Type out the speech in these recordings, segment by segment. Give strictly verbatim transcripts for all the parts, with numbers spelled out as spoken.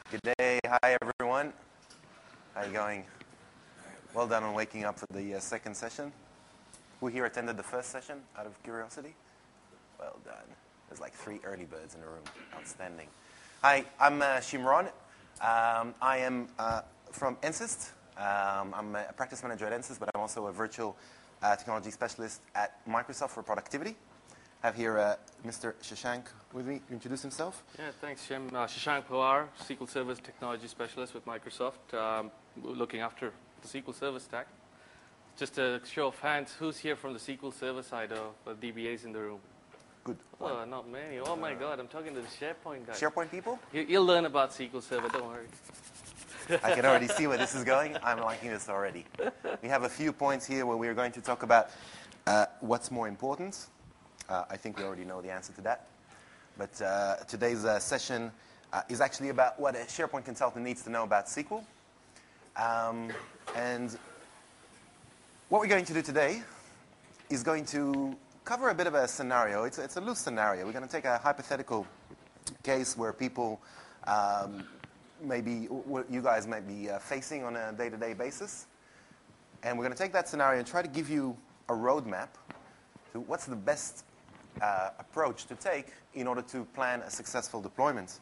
Good day. Hi, everyone. How are you going? Well done on waking up for the uh, second session. Who here attended the first session out of curiosity? Well done. There's like three early birds in the room. Outstanding. Hi, I'm uh, Shimron. Um, I am uh, from Ensys. Um, I'm a practice manager at Ensys, but I'm also a virtual uh, technology specialist at Microsoft for productivity. I have here uh, Mister Shashank with me. Introduce himself. Yeah, thanks, Jim. Uh, Shashank Pawar, S Q L Server Technology Specialist with Microsoft, um, looking after the S Q L Server stack. Just a show of hands, who's here from the S Q L Server side of uh, D B As in the room? Good. Oh, not many. Oh, my God, I'm talking to the SharePoint guys. SharePoint people? You, you'll learn about S Q L Server, don't worry. I can already see where this is going. I'm liking this already. We have a few points here where we're going to talk about uh, what's more important. Uh, I think we already know the answer to that. But uh, today's uh, session uh, is actually about what a SharePoint consultant needs to know about S Q L. Um, and what we're going to do today is going to cover a bit of a scenario. It's, it's a loose scenario. We're going to take a hypothetical case where people, um, maybe what you guys might be uh, facing on a day-to-day basis. And we're going to take that scenario and try to give you a roadmap to what's the best Uh, approach to take in order to plan a successful deployment.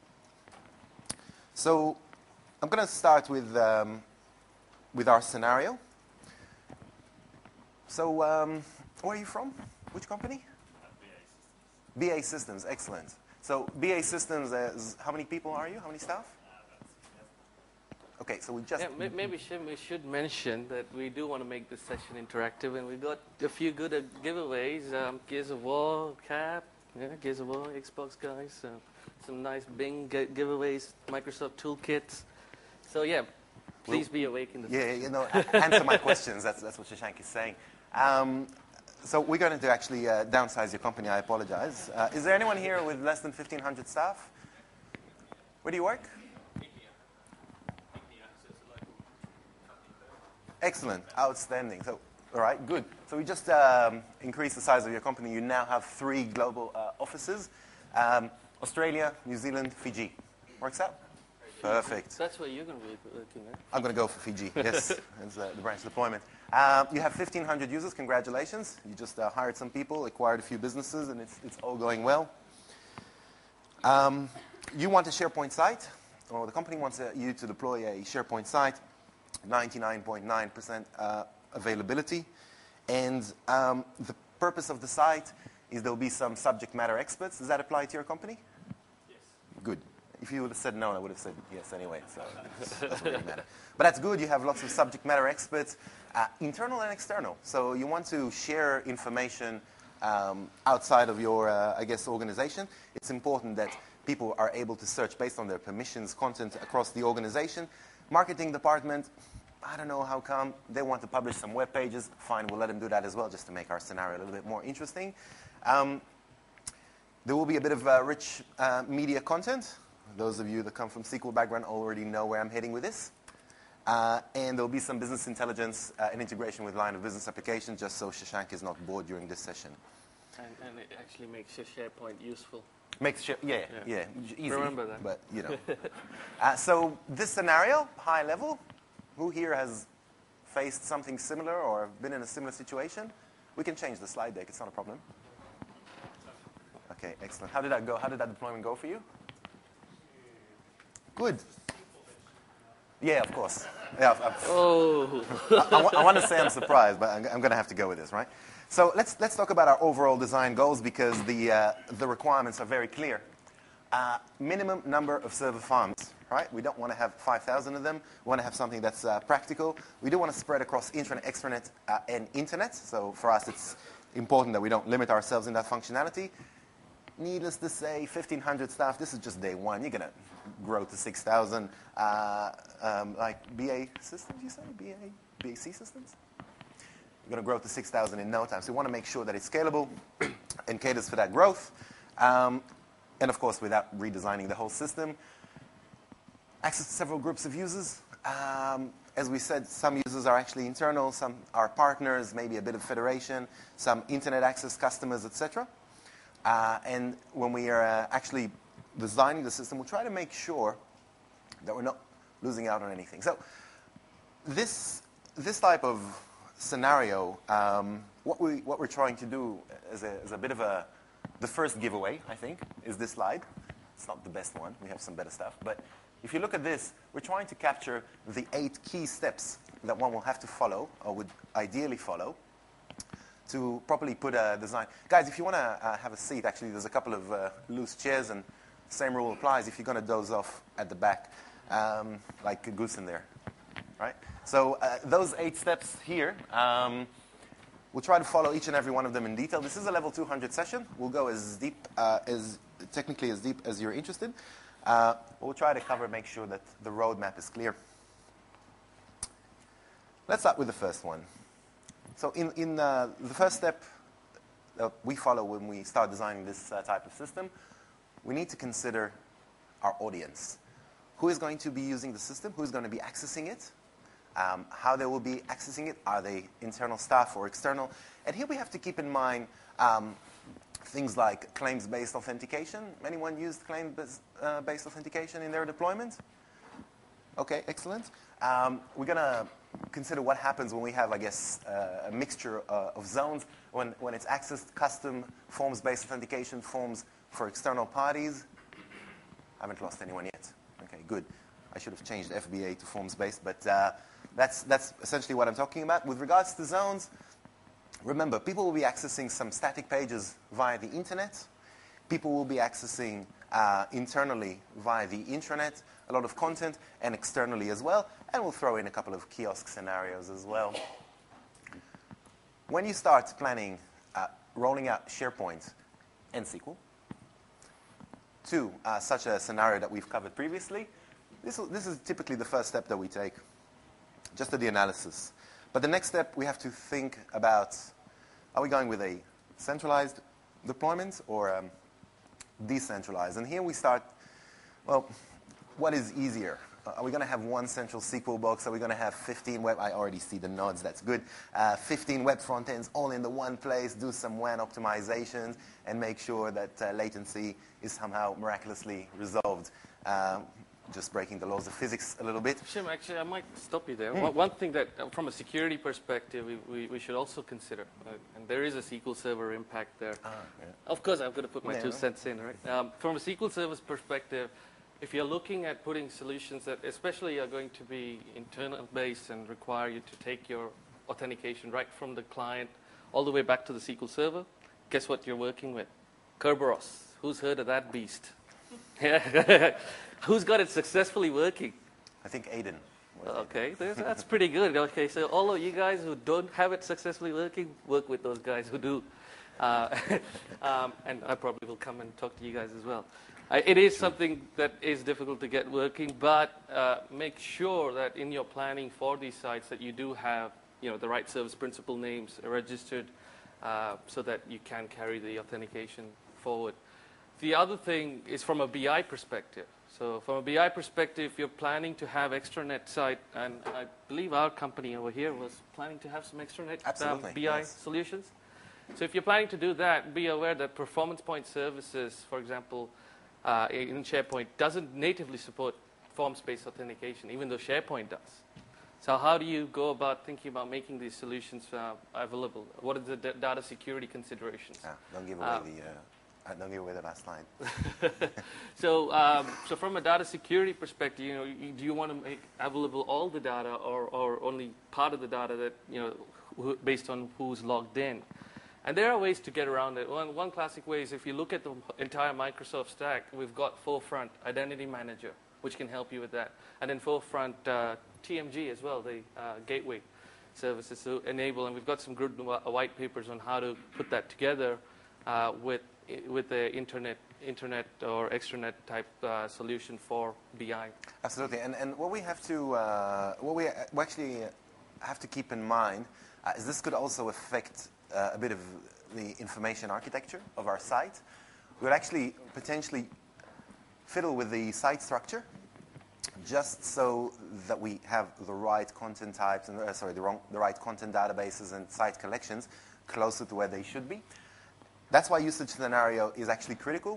So I'm going to start with um, with our scenario. So um, where are you from? Which company? B A Systems. B A Systems, excellent. So B A Systems, is, how many people are you? How many staff? Okay, so we just... Yeah, maybe Shim, we should mention that we do want to make this session interactive, and we got a few good uh, giveaways. Um, Gears of War, Cap, yeah, Gears of War, Xbox guys, uh, some nice Bing g- giveaways, Microsoft toolkits. So yeah, please well, be awake in the Yeah, session. you know, answer my questions. That's, that's what Shashank is saying. Um, so we're going to actually uh, downsize your company. I apologize. Uh, is there anyone here with less than fifteen hundred staff? Where do you work? Excellent. Outstanding. So, all right, good. So we just um, increased the size of your company. You now have three global uh, offices. Um, Australia, New Zealand, Fiji. Works out? Perfect. That's where you're going to be working, right? I'm going to go for Fiji, yes. It's uh, the branch deployment. Um, you have fifteen hundred users. Congratulations. You just uh, hired some people, acquired a few businesses, and it's, it's all going well. Um, you want a SharePoint site, or the company wants uh, you to deploy a SharePoint site. ninety-nine point nine percent uh, availability. And um, the purpose of the site is there will be some subject matter experts. Does that apply to your company? Yes. Good. If you would have said no, I would have said yes anyway. So it doesn't really matter. But that's good. You have lots of subject matter experts, uh, internal and external. So you want to share information um, outside of your, uh, I guess, organization. It's important that people are able to search based on their permissions, content across the organization. Marketing department, I don't know how come. They want to publish some web pages. Fine, we'll let them do that as well, just to make our scenario a little bit more interesting. Um, there will be a bit of uh, rich uh, media content. Those of you that come from S Q L background already know where I'm heading with this. Uh, and there will be some business intelligence uh, and integration with line of business applications, just so Shashank is not bored during this session. And, and it actually makes your SharePoint useful. Makes sure, yeah, yeah, yeah, easy. Remember that. But, you know. uh, so this scenario, high level, who here has faced something similar or been in a similar situation? We can change the slide deck. It's not a problem. Okay, excellent. How did that go? How did that deployment go for you? Good. Yeah, of course. Yeah, I've, I've, oh. I, I, I want to say I'm surprised, but I'm, I'm going to have to go with this, right? So let's let's talk about our overall design goals, because the uh, the requirements are very clear. Uh, minimum number of server farms, right? We don't want to have five thousand of them. We want to have something that's uh, practical. We do want to spread across intranet, extranet, uh, and internet. So for us, it's important that we don't limit ourselves in that functionality. Needless to say, fifteen hundred staff, this is just day one. You're going to grow to six thousand, uh, um, like B A Systems, you say? B A, B A C Systems? You're going to grow to six thousand in no time. So we want to make sure that it's scalable and caters for that growth. Um, and, of course, without redesigning the whole system. Access to several groups of users. Um, as we said, some users are actually internal. Some are partners, maybe a bit of federation. Some internet access customers, et cetera. Uh, and when we are uh, actually designing the system, we'll try to make sure that we're not losing out on anything. So this, this type of scenario, um, what, we, what we're trying to do as a, as a bit of a, the first giveaway, I think, is this slide. It's not the best one. We have some better stuff. But if you look at this, we're trying to capture the eight key steps that one will have to follow, or would ideally follow, to properly put a design. Guys, if you want to uh, have a seat, actually, there's a couple of uh, loose chairs, and same rule applies if you're going to doze off at the back, um, like a goose in there, right? So uh, those eight steps here, um, we'll try to follow each and every one of them in detail. This is a level two hundred session. We'll go as deep, uh, as technically as deep as you're interested. Uh, we'll try to cover, make sure that the roadmap is clear. Let's start with the first one. So in, in uh, the first step that we follow when we start designing this uh, type of system, we need to consider our audience. Who is going to be using the system? Who is going to be accessing it? Um, how they will be accessing it? Are they internal staff or external? And here we have to keep in mind um, things like claims-based authentication. Anyone used claims-based uh, based authentication in their deployment? Okay, excellent. Um, we're going to consider what happens when we have, I guess, uh, a mixture uh, of zones, when, when it's accessed custom forms-based authentication forms for external parties. I haven't lost anyone yet. Okay, good. I should have changed F B A to forms-based, but uh, that's, that's essentially what I'm talking about. With regards to zones, remember, people will be accessing some static pages via the internet. People will be accessing uh, internally via the intranet a lot of content, and externally as well. And we'll throw in a couple of kiosk scenarios as well. When you start planning, uh, rolling out SharePoint and S Q L to uh, such a scenario that we've covered previously, this, this is typically the first step that we take, just to the analysis. But the next step, we have to think about, are we going with a centralized deployment or um, decentralized? And here we start, well, what is easier? Uh, are we going to have one central S Q L box? Are we going to have fifteen web? I already see the nods. That's good. Uh, fifteen web front ends all in the one place. Do some W A N optimizations and make sure that uh, latency is somehow miraculously resolved. Uh, just breaking the laws of physics a little bit. Shim, actually, I might stop you there. Mm. One, one thing that, uh, from a security perspective, we, we, we should also consider, uh, and there is a S Q L Server impact there. Ah, yeah. Of course, I've got to put my yeah, two right. cents in, right? Um, from a S Q L Server's perspective, if you're looking at putting solutions that especially are going to be internal-based and require you to take your authentication right from the client all the way back to the S Q L Server, guess what you're working with? Kerberos. Who's heard of that beast? Who's got it successfully working? I think Aiden. Okay, that's pretty good. Okay, so all of you guys who don't have it successfully working, work with those guys who do. Uh, um, and I probably will come and talk to you guys as well. Uh, it is something that is difficult to get working, but uh, make sure that in your planning for these sites that you do have, you know, the right service principal names registered, uh, so that you can carry the authentication forward. The other thing is from a B I perspective. So from a B I perspective, if you're planning to have extranet site, and I believe our company over here was planning to have some extranet um, B I yes. solutions. So if you're planning to do that, be aware that performance point services, for example, Uh, in SharePoint doesn't natively support forms-based authentication, even though SharePoint does. So how do you go about thinking about making these solutions uh, available? What are the d data security considerations? Ah, don't give away um, the uh, don't give away the last line. so, um, so from a data security perspective, you know, you, do you want to make available all the data, or, or only part of the data that, you know, wh based on who's logged in? And there are ways to get around it. One, one classic way is if you look at the entire Microsoft stack, we've got Forefront Identity Manager, which can help you with that. And then Forefront uh, T M G as well, the uh, gateway services to enable. And we've got some good white papers on how to put that together uh, with, with the internet, internet or extranet type uh, solution for B I. Absolutely. And, and what we have to, uh, what we actually have to keep in mind uh, is this could also affect Uh, a bit of the information architecture of our site. We would actually potentially fiddle with the site structure just so that we have the right content types and uh, sorry, the, wrong, the right content databases and site collections closer to where they should be. That's why usage scenario is actually critical.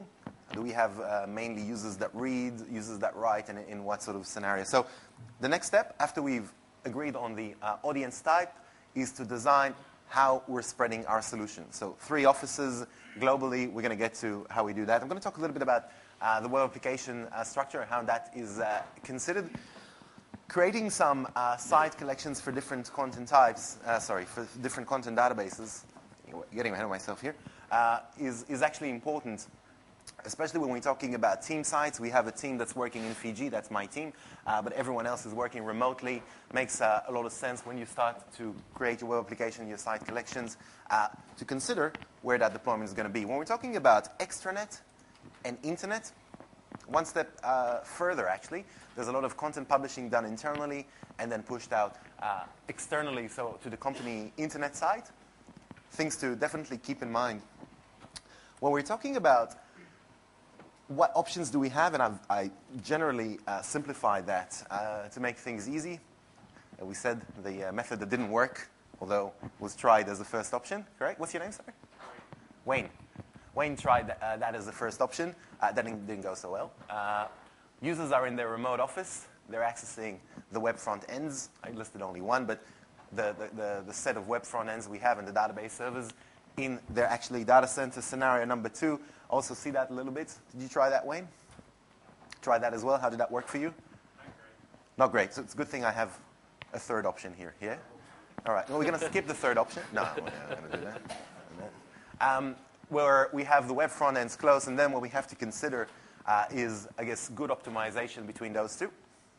Do we have uh, mainly users that read, users that write, and in what sort of scenario? So the next step, after we've agreed on the uh, audience type, is to design how we're spreading our solution. So three offices globally, we're going to get to how we do that. I'm going to talk a little bit about uh, the web application uh, structure and how that is uh, considered. Creating some uh, site collections for different content types, uh, sorry, for different content databases, getting ahead of myself here, uh, is, is actually important, especially when we're talking about team sites. We have a team that's working in Fiji, that's my team, uh, but everyone else is working remotely. Makes uh, a lot of sense when you start to create your web application, your site collections, uh, to consider where that deployment is going to be. When we're talking about extranet and internet, one step uh, further, actually, there's a lot of content publishing done internally and then pushed out uh, externally, so to the company internet site. Things to definitely keep in mind. When we're talking about what options do we have, and I've, I generally uh, simplify that uh, to make things easy. Uh, we said the uh, method that didn't work, although was tried as the first option, correct? What's your name, sorry? Wayne. Wayne tried th uh, that as the first option. Uh, that didn't, didn't go so well. Uh, users are in their remote office. They're accessing the web front ends. I listed only one, but the, the, the, the set of web front ends we have in the database servers in their actually data center. Scenario number two, also see that a little bit. Did you try that, Wayne? Try that as well. How did that work for you? Not great. Not great. So it's a good thing I have a third option here. Yeah? All right. Well, we're going to skip the third option. No, we're not going to do that. Um, where we have the web front ends close, and then what we have to consider uh, is, I guess, good optimization between those two.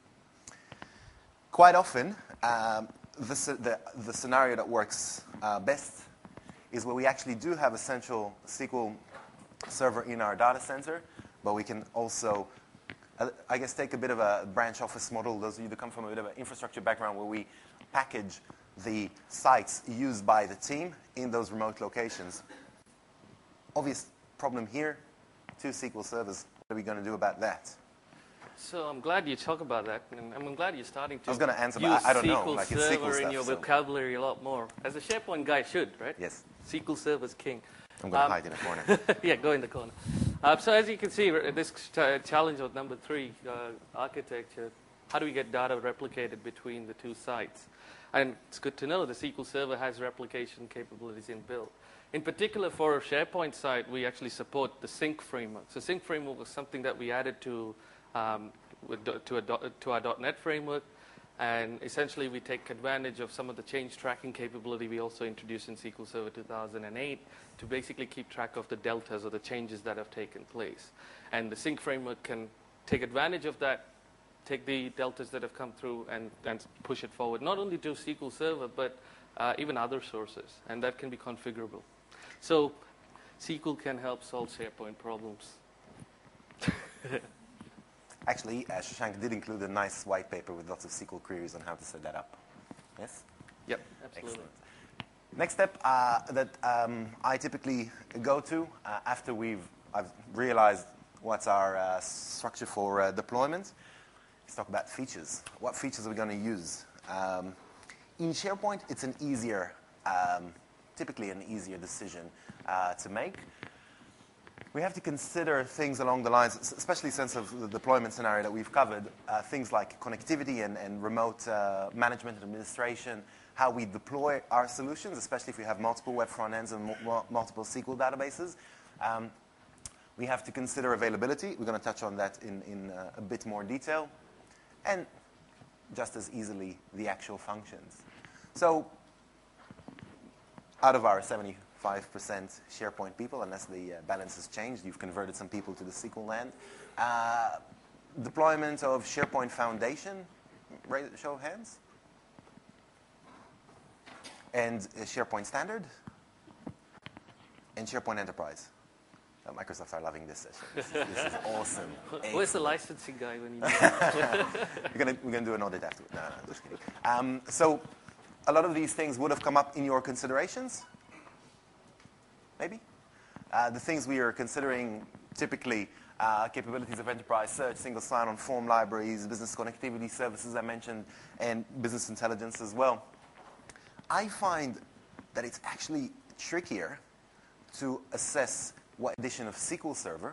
Quite often, um, the, the, the scenario that works uh, best is where we actually do have a central S Q L server in our data center, but we can also, uh, I guess, take a bit of a branch office model. Those of you that come from a bit of an infrastructure background, where we package the sites used by the team in those remote locations. Obvious problem here, two S Q L servers. What are we going to do about that? So I'm glad you talk about that, and I'm glad you're starting to I was going to answer, use but I, I don't S Q L know. Like it's Server S Q L stuff, in your so. vocabulary a lot more. As a SharePoint guy should, right? Yes. S Q L Server's king. I'm going to Um, hide in a corner. yeah, go in the corner. Uh, so as you can see, r- this ch- challenge of number three, uh, architecture, how do we get data replicated between the two sites? And it's good to know the S Q L Server has replication capabilities inbuilt. In particular, for a SharePoint site, we actually support the Sync framework. So Sync framework was something that we added to um, with, to, a, to our .NET framework. And essentially, we take advantage of some of the change tracking capability we also introduced in S Q L Server two thousand eight to basically keep track of the deltas or the changes that have taken place. And the Sync framework can take advantage of that, take the deltas that have come through, and, and push it forward, not only to S Q L Server, but uh, even other sources. And that can be configurable. So S Q L can help solve SharePoint problems. Actually, uh, Shashank did include a nice white paper with lots of S Q L queries on how to set that up. Yes? Yep, absolutely. Excellent. Next step uh, that um, I typically go to uh, after we've I've realized what's our uh, structure for uh, deployment is talk about features. What features are we going to use? Um, in SharePoint, it's an easier, um, typically an easier decision uh, to make. We have to consider things along the lines, especially since of the deployment scenario that we've covered, uh, things like connectivity and, and remote uh, management and administration, how we deploy our solutions, especially if we have multiple web front ends and mo multiple S Q L databases. Um, we have to consider availability. We're going to touch on that in, in uh, a bit more detail. And just as easily, the actual functions. So out of our seventy-five percent SharePoint people, unless the uh, balance has changed, you've converted some people to the S Q L land. Uh, deployment of SharePoint Foundation, raise show of hands. And uh, SharePoint Standard. And SharePoint Enterprise. Uh, Microsoft are loving this session. This is, this is awesome. Where's the licensing guy when you need it? we're going we're gonna do an audit afterwards. No, no, just kidding. Um, so a lot of these things would have come up in your considerations. Maybe. Uh, the things we are considering typically, uh, capabilities of enterprise search, single sign-on form libraries, business connectivity services I mentioned, and business intelligence as well. I find that it's actually trickier to assess what edition of S Q L Server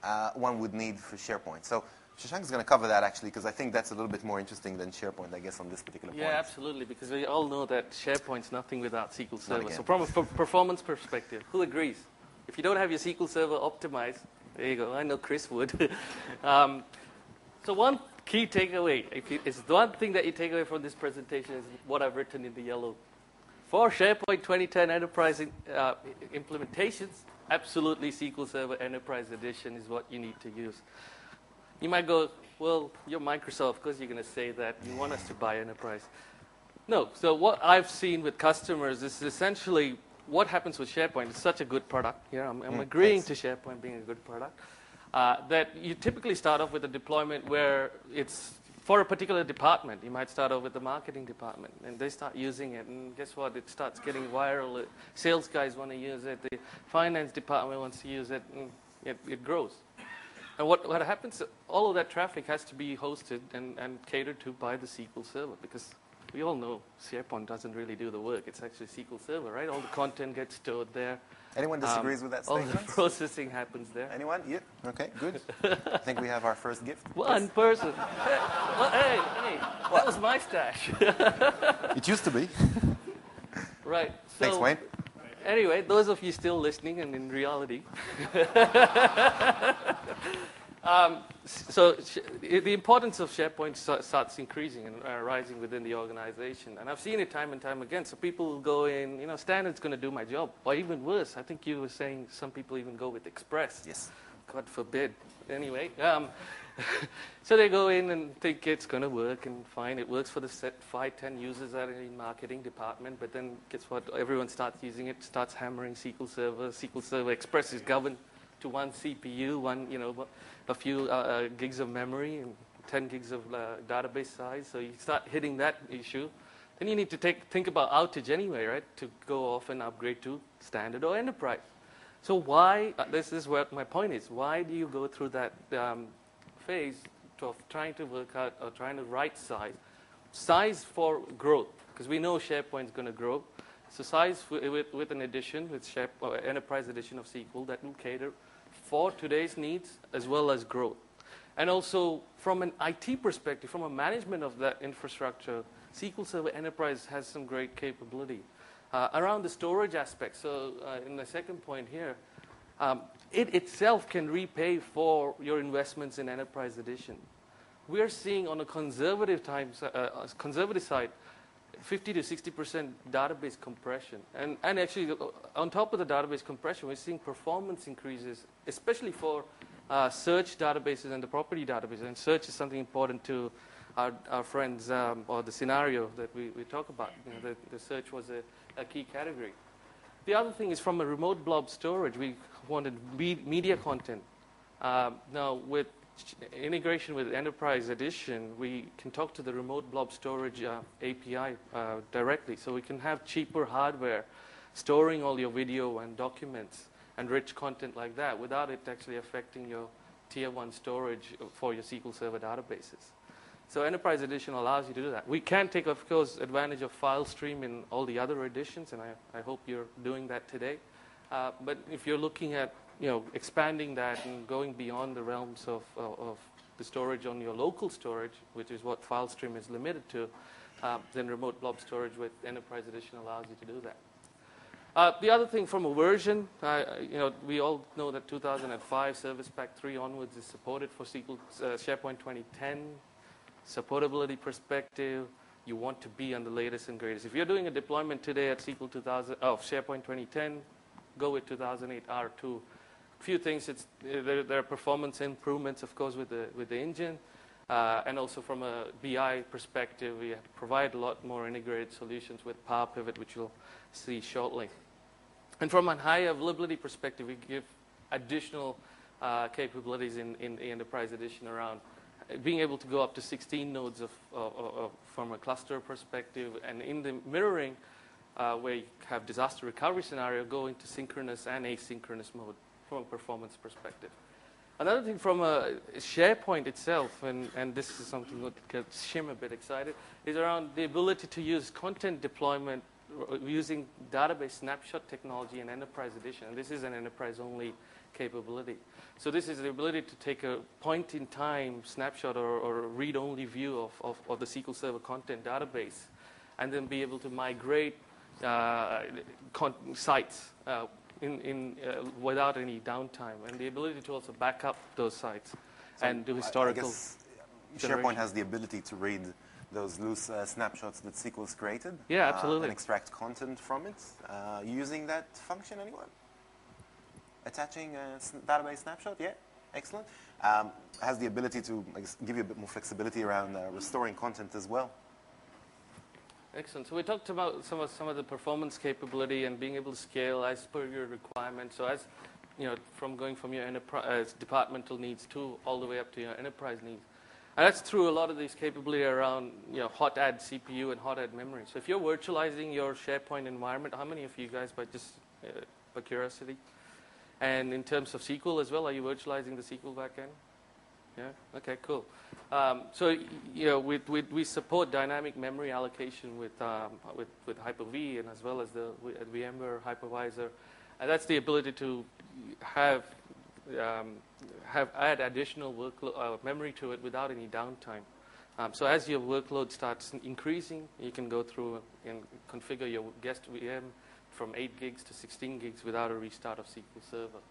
uh, one would need for SharePoint. So Shashank is going to cover that, actually, because I think that's a little bit more interesting than SharePoint, I guess, on this particular point. Yeah, absolutely, because we all know that SharePoint's nothing without S Q L Server. again. So from a per- performance perspective, who agrees? If you don't have your S Q L Server optimized, there you go. I know Chris would. um, so one key takeaway, if you, is the one thing that you take away from this presentation is what I've written in the yellow. For SharePoint twenty ten Enterprise in, uh, implementations, absolutely S Q L Server Enterprise Edition is what you need to use. You might go, well, you're Microsoft, of course you're going to say that. You want us to buy Enterprise. No. So what I've seen with customers is essentially what happens with SharePoint. It's such a good product. Here, I'm, I'm mm, agreeing thanks. to SharePoint being a good product. Uh, that you typically start off with a deployment where it's for a particular department. You might start off with the marketing department, and they start using it. And guess what? It starts getting viral. Sales guys want to use it. The finance department wants to use it. And it, it grows. And what, what happens, all of that traffic has to be hosted and, and catered to by the S Q L Server, because we all know SharePoint doesn't really do the work. It's actually S Q L Server, right? All the content gets stored there. Anyone disagrees um, with that statement? All the processing happens there. Anyone? Yeah. Okay, good. I think we have our first gift. One yes. person. Hey, well, hey, hey, what? That was my stash. It used to be. Right. So, thanks, Wayne. Anyway, those of you still listening and in reality. um, so sh- the importance of SharePoint starts increasing and uh, rising within the organization. And I've seen it time and time again. So people will go in, you know, standard's going to do my job. Or even worse, I think you were saying some people even go with Express. Yes. God forbid. Anyway, um, so they go in and think it's going to work, and fine, it works for the set five, ten users that are in marketing department, but then guess what? Everyone starts using it, starts hammering S Q L Server. S Q L Server Express is governed to one C P U, one, you know, a few uh, uh, gigs of memory and ten gigs of uh, database size. So you start hitting that issue. Then you need to take, think about outage anyway, right? To go off and upgrade to standard or enterprise. So why, uh, this is where my point is, why do you go through that um, phase of trying to work out or trying to right size? Size for growth, because we know SharePoint is going to grow. So size with, with an edition, with Share, uh, Enterprise Edition of S Q L that will cater for today's needs as well as growth. And also from an I T perspective, from a management of that infrastructure, S Q L Server Enterprise has some great capability. Uh, around the storage aspect, so uh, in the second point here, um, it itself can repay for your investments in Enterprise Edition. We're seeing on a conservative times, uh, conservative side, fifty to sixty percent database compression. And, and actually, on top of the database compression, we're seeing performance increases, especially for uh, search databases and the property databases. And search is something important to our, our friends, um, or the scenario that we, we talk about. You know, the, the search was a a key category. The other thing is from a remote blob storage, we wanted me media content. Uh, now, with integration with Enterprise Edition, we can talk to the remote blob storage uh, A P I uh, directly. So we can have cheaper hardware storing all your video and documents and rich content like that without it actually affecting your tier one storage for your S Q L Server databases. So Enterprise Edition allows you to do that. We can take, of course, advantage of FileStream in all the other editions, and I, I hope you're doing that today. Uh, but if you're looking at, you know, expanding that and going beyond the realms of, uh, of the storage on your local storage, which is what FileStream is limited to, uh, then remote blob storage with Enterprise Edition allows you to do that. Uh, the other thing from a version, uh, you know, we all know that two thousand five Service Pack three onwards is supported for S Q L, uh, SharePoint twenty ten. Supportability perspective, you want to be on the latest and greatest. If you're doing a deployment today at S Q L two thousand, oh, SharePoint twenty ten, go with two thousand eight R two. A few things, it's, there, there are performance improvements, of course, with the, with the engine. Uh, and also from a B I perspective, we provide a lot more integrated solutions with Power Pivot, which you'll see shortly. And from a high availability perspective, we give additional uh, capabilities in, in the Enterprise Edition around being able to go up to sixteen nodes of, of, of, from a cluster perspective, and in the mirroring, uh, where you have disaster recovery scenario, go into synchronous and asynchronous mode from a performance perspective. Another thing from a SharePoint itself, and, and this is something that gets Shim a bit excited, is around the ability to use content deployment using database snapshot technology and Enterprise Edition. And this is an enterprise-only capability. So this is the ability to take a point-in-time snapshot or, or read-only view of, of, of the S Q L Server content database, and then be able to migrate uh, con sites uh, in, in, uh, without any downtime, and the ability to also back up those sites So and do I- historical. I guess SharePoint generation. has the ability to read those loose uh, snapshots that S Q L's created. Yeah, uh, absolutely. and extract content from it. Uh, using that function, anyone? Attaching a s database snapshot? Yeah, excellent. Um, has the ability to I guess, give you a bit more flexibility around uh, restoring content as well. Excellent. So we talked about some of some of the performance capability and being able to scale as per your requirements. So as you know, from going from your enterprise departmental needs to all the way up to your enterprise needs. And that's through a lot of these capability around you know hot add C P U and hot add memory. So if you're virtualizing your SharePoint environment, how many of you guys, by just uh, by curiosity, and in terms of S Q L as well, are you virtualizing the S Q L backend? Yeah. Okay. Cool. Um, so you know, we, we we support dynamic memory allocation with um, with with Hyper-V and as well as the with VMware hypervisor, and that's the ability to have um, have add additional workload uh, memory to it without any downtime. Um, so as your workload starts increasing, you can go through and configure your guest V M from eight gigs to sixteen gigs without a restart of S Q L Server.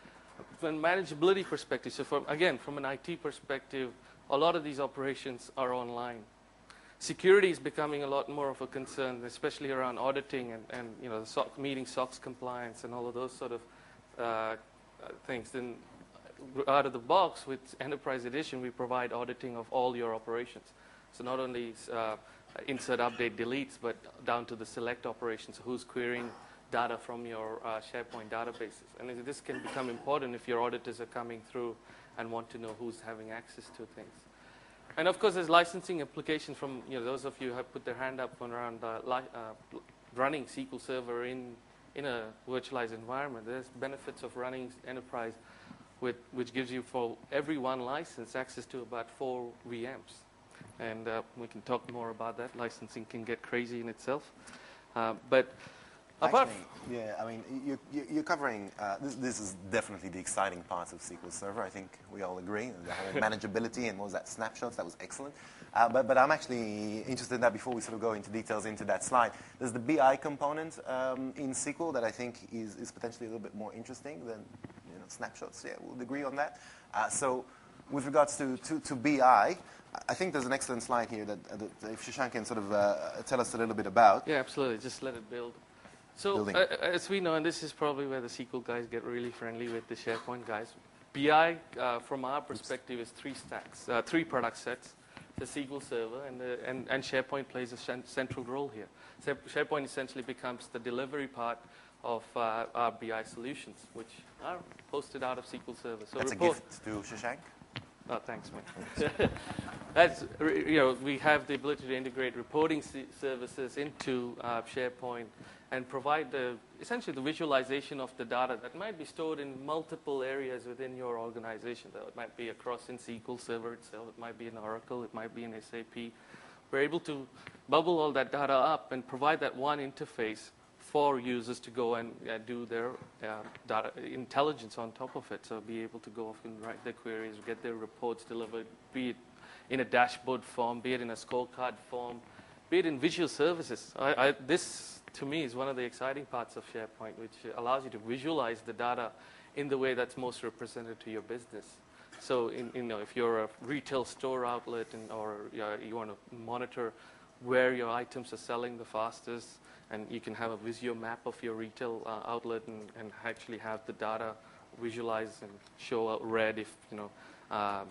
From manageability perspective, so from, again, from an I T perspective, a lot of these operations are online. Security is becoming a lot more of a concern, especially around auditing and, and you know, the S O C, meeting S O X compliance and all of those sort of uh, things. Then out of the box with Enterprise Edition, we provide auditing of all your operations. So not only uh, insert, update, deletes, but down to the select operations, who's querying data from your uh, SharePoint databases. And this can become important if your auditors are coming through and want to know who's having access to things. And of course, there's licensing implications from you know those of you who have put their hand up on around uh, li uh, running S Q L Server in in a virtualized environment. There's benefits of running enterprise, with, which gives you for every one license access to about four V Ms. And uh, we can talk more about that. Licensing can get crazy in itself, uh, but. Apart Actually, yeah, I mean, you, you, you're covering, uh, this, this is definitely the exciting parts of S Q L Server. I think we all agree. The whole manageability and what was that, snapshots, that was excellent. Uh, but, but I'm actually interested in that before we sort of go into details into that slide. There's the B I component um, in S Q L that I think is, is potentially a little bit more interesting than you know, snapshots. Yeah, we'll agree on that. Uh, so with regards to, to, to B I, I think there's an excellent slide here that, uh, that if Shashank can sort of uh, tell us a little bit about. Yeah, absolutely. Just let it build. So uh, as we know, and this is probably where the S Q L guys get really friendly with the SharePoint guys, B I, uh, from our perspective, is three stacks, uh, three product sets, the S Q L Server, and, the, and, and SharePoint plays a central role here. So SharePoint essentially becomes the delivery part of uh, our B I solutions, which are hosted out of S Q L Server. So That's report, a gift to Shashank. Oh, thanks, man. That's, you know, we have the ability to integrate reporting services into uh, SharePoint and provide the, essentially the visualization of the data that might be stored in multiple areas within your organization. That it might be across in S Q L Server itself, it might be in Oracle, it might be in S A P. We're able to bubble all that data up and provide that one interface for users to go and uh, do their uh, data intelligence on top of it. So be able to go off and write their queries, get their reports delivered, be it in a dashboard form, be it in a scorecard form, be it in visual services. I, I, this, to me, is one of the exciting parts of SharePoint, which allows you to visualize the data in the way that's most represented to your business. So, in, you know, if you're a retail store outlet and, or uh, you want to monitor where your items are selling the fastest, and you can have a Visio map of your retail uh, outlet and, and actually have the data visualize and show out red if you know um,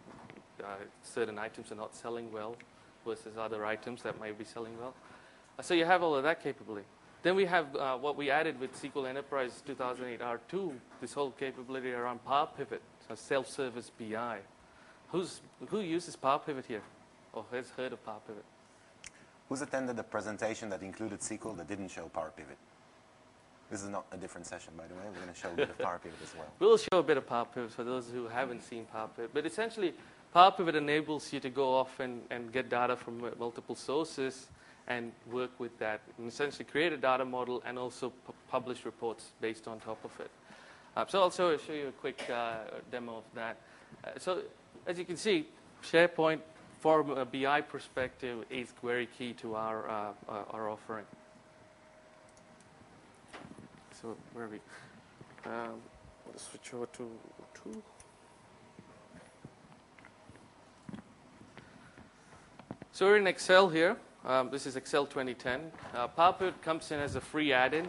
uh, certain items are not selling well versus other items that might be selling well. Uh, so you have all of that capability. Then we have uh, what we added with S Q L Enterprise two thousand eight R two, this whole capability around Power Pivot, so self-service B I. Who's, who uses Power Pivot here or has heard of Power Pivot? Who's attended the presentation that included S Q L that didn't show Power Pivot? This is not a different session, by the way. We're going to show a bit of Power Pivot as well. We'll show a bit of Power Pivot for those who haven't seen Power Pivot. But essentially, Power Pivot enables you to go off and, and get data from multiple sources and work with that, and essentially create a data model and also pu publish reports based on top of it. Uh, so I'll show, show you a quick uh, demo of that. Uh, so as you can see, SharePoint from a B I perspective is very key to our, uh, uh, our offering. So where are we? Um, let's switch over to two. So we're in Excel here. Um, this is Excel twenty ten. Uh, PowerPivot comes in as a free add-in.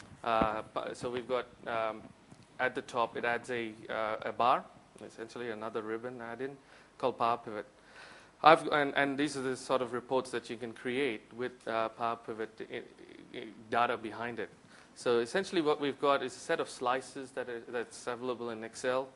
Uh, so we've got um, at the top, it adds a, uh, a bar, essentially another ribbon add-in called PowerPivot. I've, and, and these are the sort of reports that you can create with uh, PowerPivot in, in data behind it. So essentially what we've got is a set of slices that are, that's available in Excel.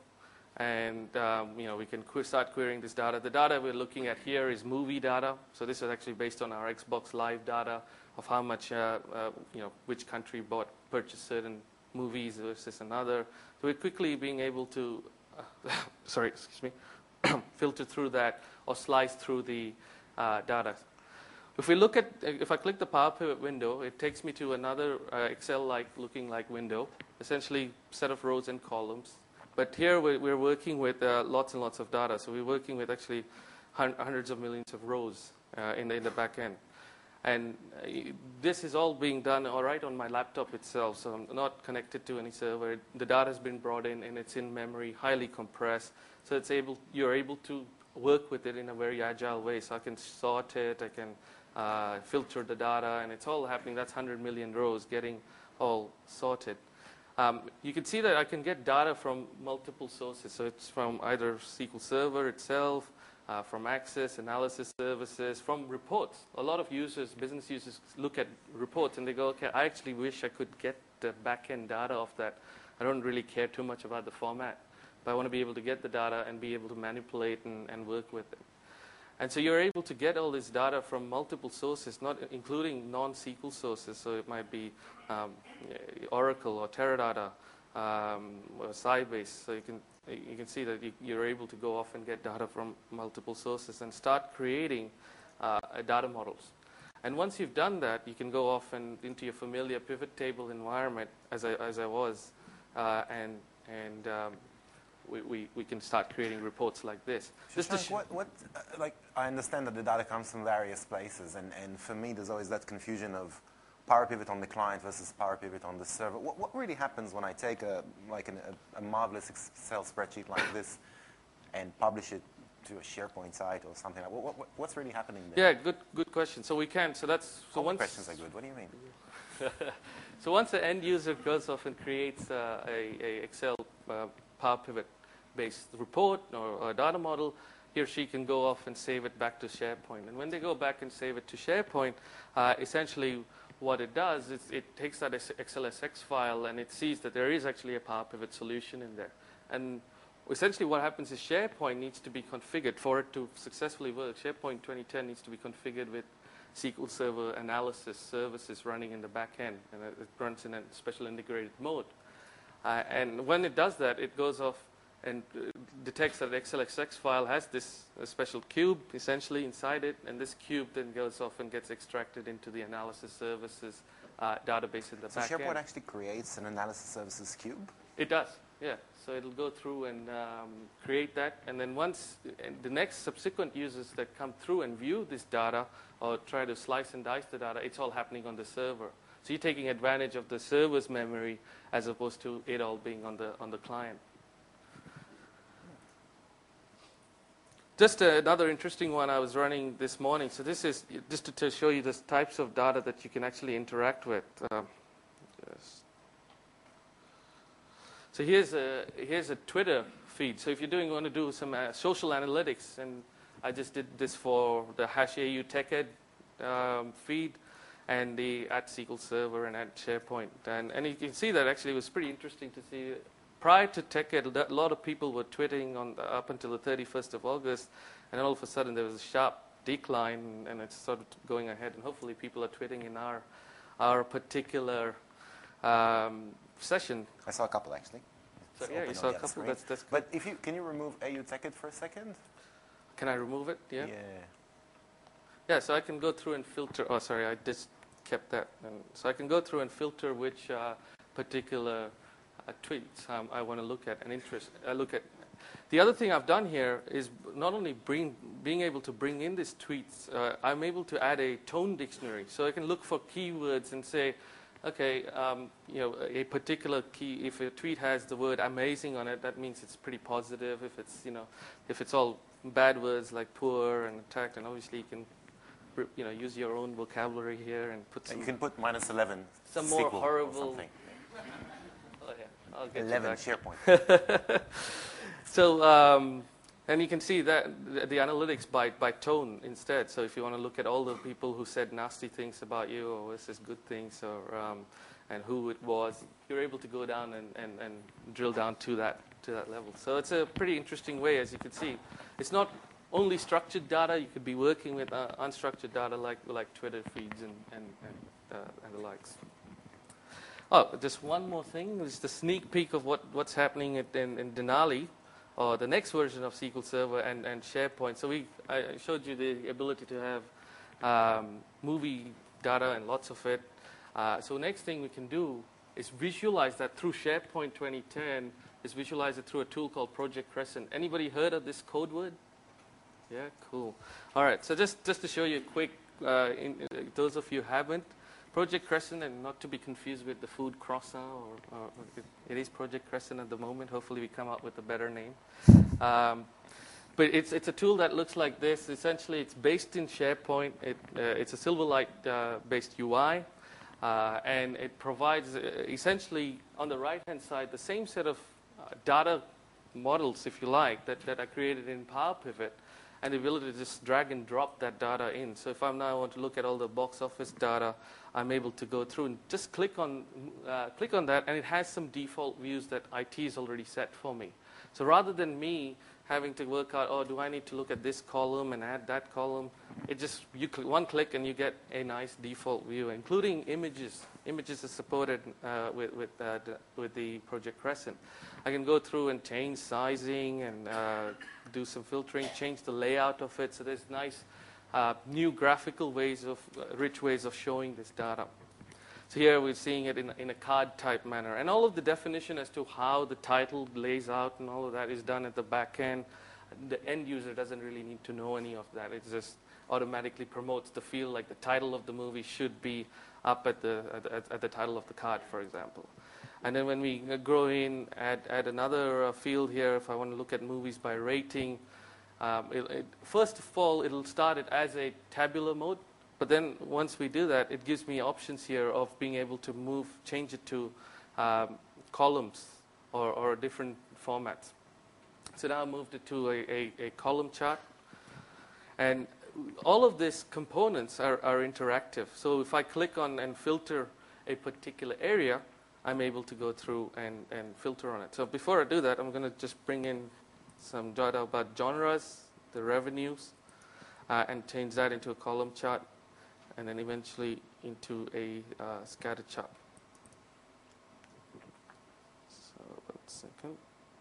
And um, you know, we can que- start querying this data. The data we're looking at here is movie data. So this is actually based on our Xbox Live data of how much, uh, uh, you know, which country bought, purchased certain movies versus another. So we're quickly being able to, uh, sorry, excuse me, filter through that or slice through the uh, data. If we look at, if I click the PowerPivot window, it takes me to another uh, Excel-like looking like window, essentially set of rows and columns. But here we're, we're working with uh, lots and lots of data. So we're working with actually hun- hundreds of millions of rows uh, in, the, in the back end. And uh, this is all being done all right on my laptop itself. So I'm not connected to any server. The data has been brought in and it's in memory, highly compressed. So it's able, you're able to work with it in a very agile way. So I can sort it, I can uh, filter the data, and it's all happening. That's one hundred million rows getting all sorted. Um, you can see that I can get data from multiple sources. So it's from either S Q L Server itself, uh, from Access, analysis services, from reports. A lot of users, business users, look at reports and they go, okay, I actually wish I could get the back-end data of that. I don't really care too much about the format, but I want to be able to get the data and be able to manipulate and, and work with it. And so you're able to get all this data from multiple sources, not including non-S Q L sources. So it might be um, Oracle or Teradata um, or Sybase. So you can you can see that you, you're able to go off and get data from multiple sources and start creating uh, data models. And once you've done that, you can go off and into your familiar pivot table environment, as I as I was, uh, and and um, We, we, we can start creating reports like this. Shashank, what, what, uh, like, I understand that the data comes from various places, and, and for me there's always that confusion of PowerPivot on the client versus PowerPivot on the server. What, what really happens when I take a, like an, a, a marvelous Excel spreadsheet like this and publish it to a SharePoint site or something like that? What, what, what's really happening there? Yeah, good good question. So we can, so that's... So All once questions are good. What do you mean? So once the end user goes off and creates uh, a, a Excel uh, PowerPivot-based report or, or a data model, he or she can go off and save it back to SharePoint. And when they go back and save it to SharePoint, uh, essentially what it does is it takes that X L S X file and it sees that there is actually a PowerPivot solution in there. And essentially what happens is SharePoint needs to be configured for it to successfully work. SharePoint twenty ten needs to be configured with S Q L Server analysis services running in the back end, and it runs in a special integrated mode. Uh, and when it does that, it goes off and uh, detects that the X L S X file has this uh, special cube essentially inside it, and this cube then goes off and gets extracted into the analysis services uh, database in the so back SharePoint end. actually creates an analysis services cube? It does, yeah. So it'll go through and um, create that, and then once and the next subsequent users that come through and view this data or try to slice and dice the data, it's all happening on the server. So you're taking advantage of the server's memory as opposed to it all being on the on the client. Just uh, another interesting one I was running this morning. So this is just to, to show you the types of data that you can actually interact with. Um, yes. So here's a here's a Twitter feed. So if you're doing want to do some uh, social analytics, and I just did this for the hash A U TechEd um, feed, and the at S Q L Server and at SharePoint, and and you can see that actually it was pretty interesting to see. Prior to TechEd, a lot of people were tweeting on the, up until the thirty-first of August, and all of a sudden there was a sharp decline, and it's sort of going ahead. And hopefully people are tweeting in our our particular um, session. I saw a couple actually. So, It's yeah, you open saw on a the couple. screen. That's that's good. But if you can you remove A U TechEd for a second? Can I remove it? Yeah. Yeah. Yeah. So I can go through and filter. Oh, sorry, I just kept that. And so I can go through and filter which uh, particular uh, tweets um, I want to look at and interest. I look at. The other thing I've done here is not only bring, being able to bring in these tweets, uh, I'm able to add a tone dictionary. So I can look for keywords and say, okay, um, you know, a particular key, if a tweet has the word amazing on it, that means it's pretty positive. If it's, you know, if it's all bad words like poor and attacked, and obviously you can, you know, use your own vocabulary here and put some. You can put minus eleven. Some more horrible. Oh yeah, I'll get eleven to that. SharePoint. So, um, and you can see that the, the analytics by, by tone instead. So if you want to look at all the people who said nasty things about you, or was this good things, or um, and who it was, you're able to go down and, and, and drill down to that to that level. So it's a pretty interesting way, as you can see. It's not only structured data. You could be working with uh, unstructured data like like Twitter feeds and and and, uh, and the likes. Oh, just one more thing. It's the sneak peek of what, what's happening at, in, in Denali, or the next version of S Q L Server and, and SharePoint. So we I showed you the ability to have um, movie data and lots of it. Uh, so next thing we can do is visualize that through SharePoint twenty ten. Is visualize it through a tool called Project Crescent. Anybody heard of this code word? Yeah, cool. All right. So just just to show you a quick, uh, in, uh, those of you who haven't. Project Crescent, and not to be confused with the food croissant, or, or it, it is Project Crescent at the moment. Hopefully we come up with a better name. Um, but it's it's a tool that looks like this. Essentially, it's based in SharePoint. It, uh, it's a Silverlight-based uh, U I, uh, and it provides uh, essentially on the right-hand side the same set of uh, data models, if you like, that, that are created in Power Pivot, and the ability to just drag and drop that data in. So if I now want to look at all the box office data, I'm able to go through and just click on uh, click on that, and it has some default views that I T has already set for me. So rather than me having to work out, oh, do I need to look at this column and add that column, it just, you click one click and you get a nice default view, including images. Images are supported uh, with, with, uh, the, with the Project Crescent. I can go through and change sizing and uh, do some filtering, change the layout of it. So there's nice uh, new graphical ways of, uh, rich ways of showing this data. So here we're seeing it in, in a card type manner. And all of the definition as to how the title lays out and all of that is done at the back end. The end user doesn't really need to know any of that. It just automatically promotes the field, like the title of the movie should be up at the, at, at the title of the card, for example. And then when we grow in, add, add another uh, field here, if I want to look at movies by rating, um, it, it, first of all, it'll start it as a tabular mode. But then once we do that, it gives me options here of being able to move, change it to um, columns or, or different formats. So now I moved it to a, a, a column chart. And all of these components are, are interactive. So if I click on and filter a particular area, I'm able to go through and, and filter on it. So before I do that, I'm going to just bring in some data about genres, the revenues, uh, and change that into a column chart, and then eventually into a uh, scatter chart. So one second.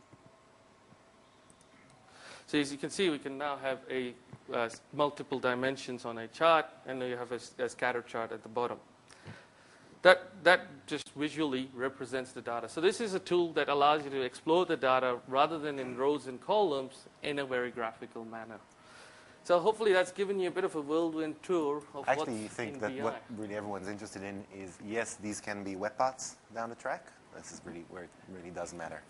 So as you can see, we can now have a uh, multiple dimensions on a chart, and then you have a, a scatter chart at the bottom. That, that just visually represents the data. So this is a tool that allows you to explore the data rather than in rows and columns in a very graphical manner. So hopefully that's given you a bit of a whirlwind tour of I what's actually think in that B I. what really everyone's interested in is, yes, these can be web parts down the track. This is really where it really does matter.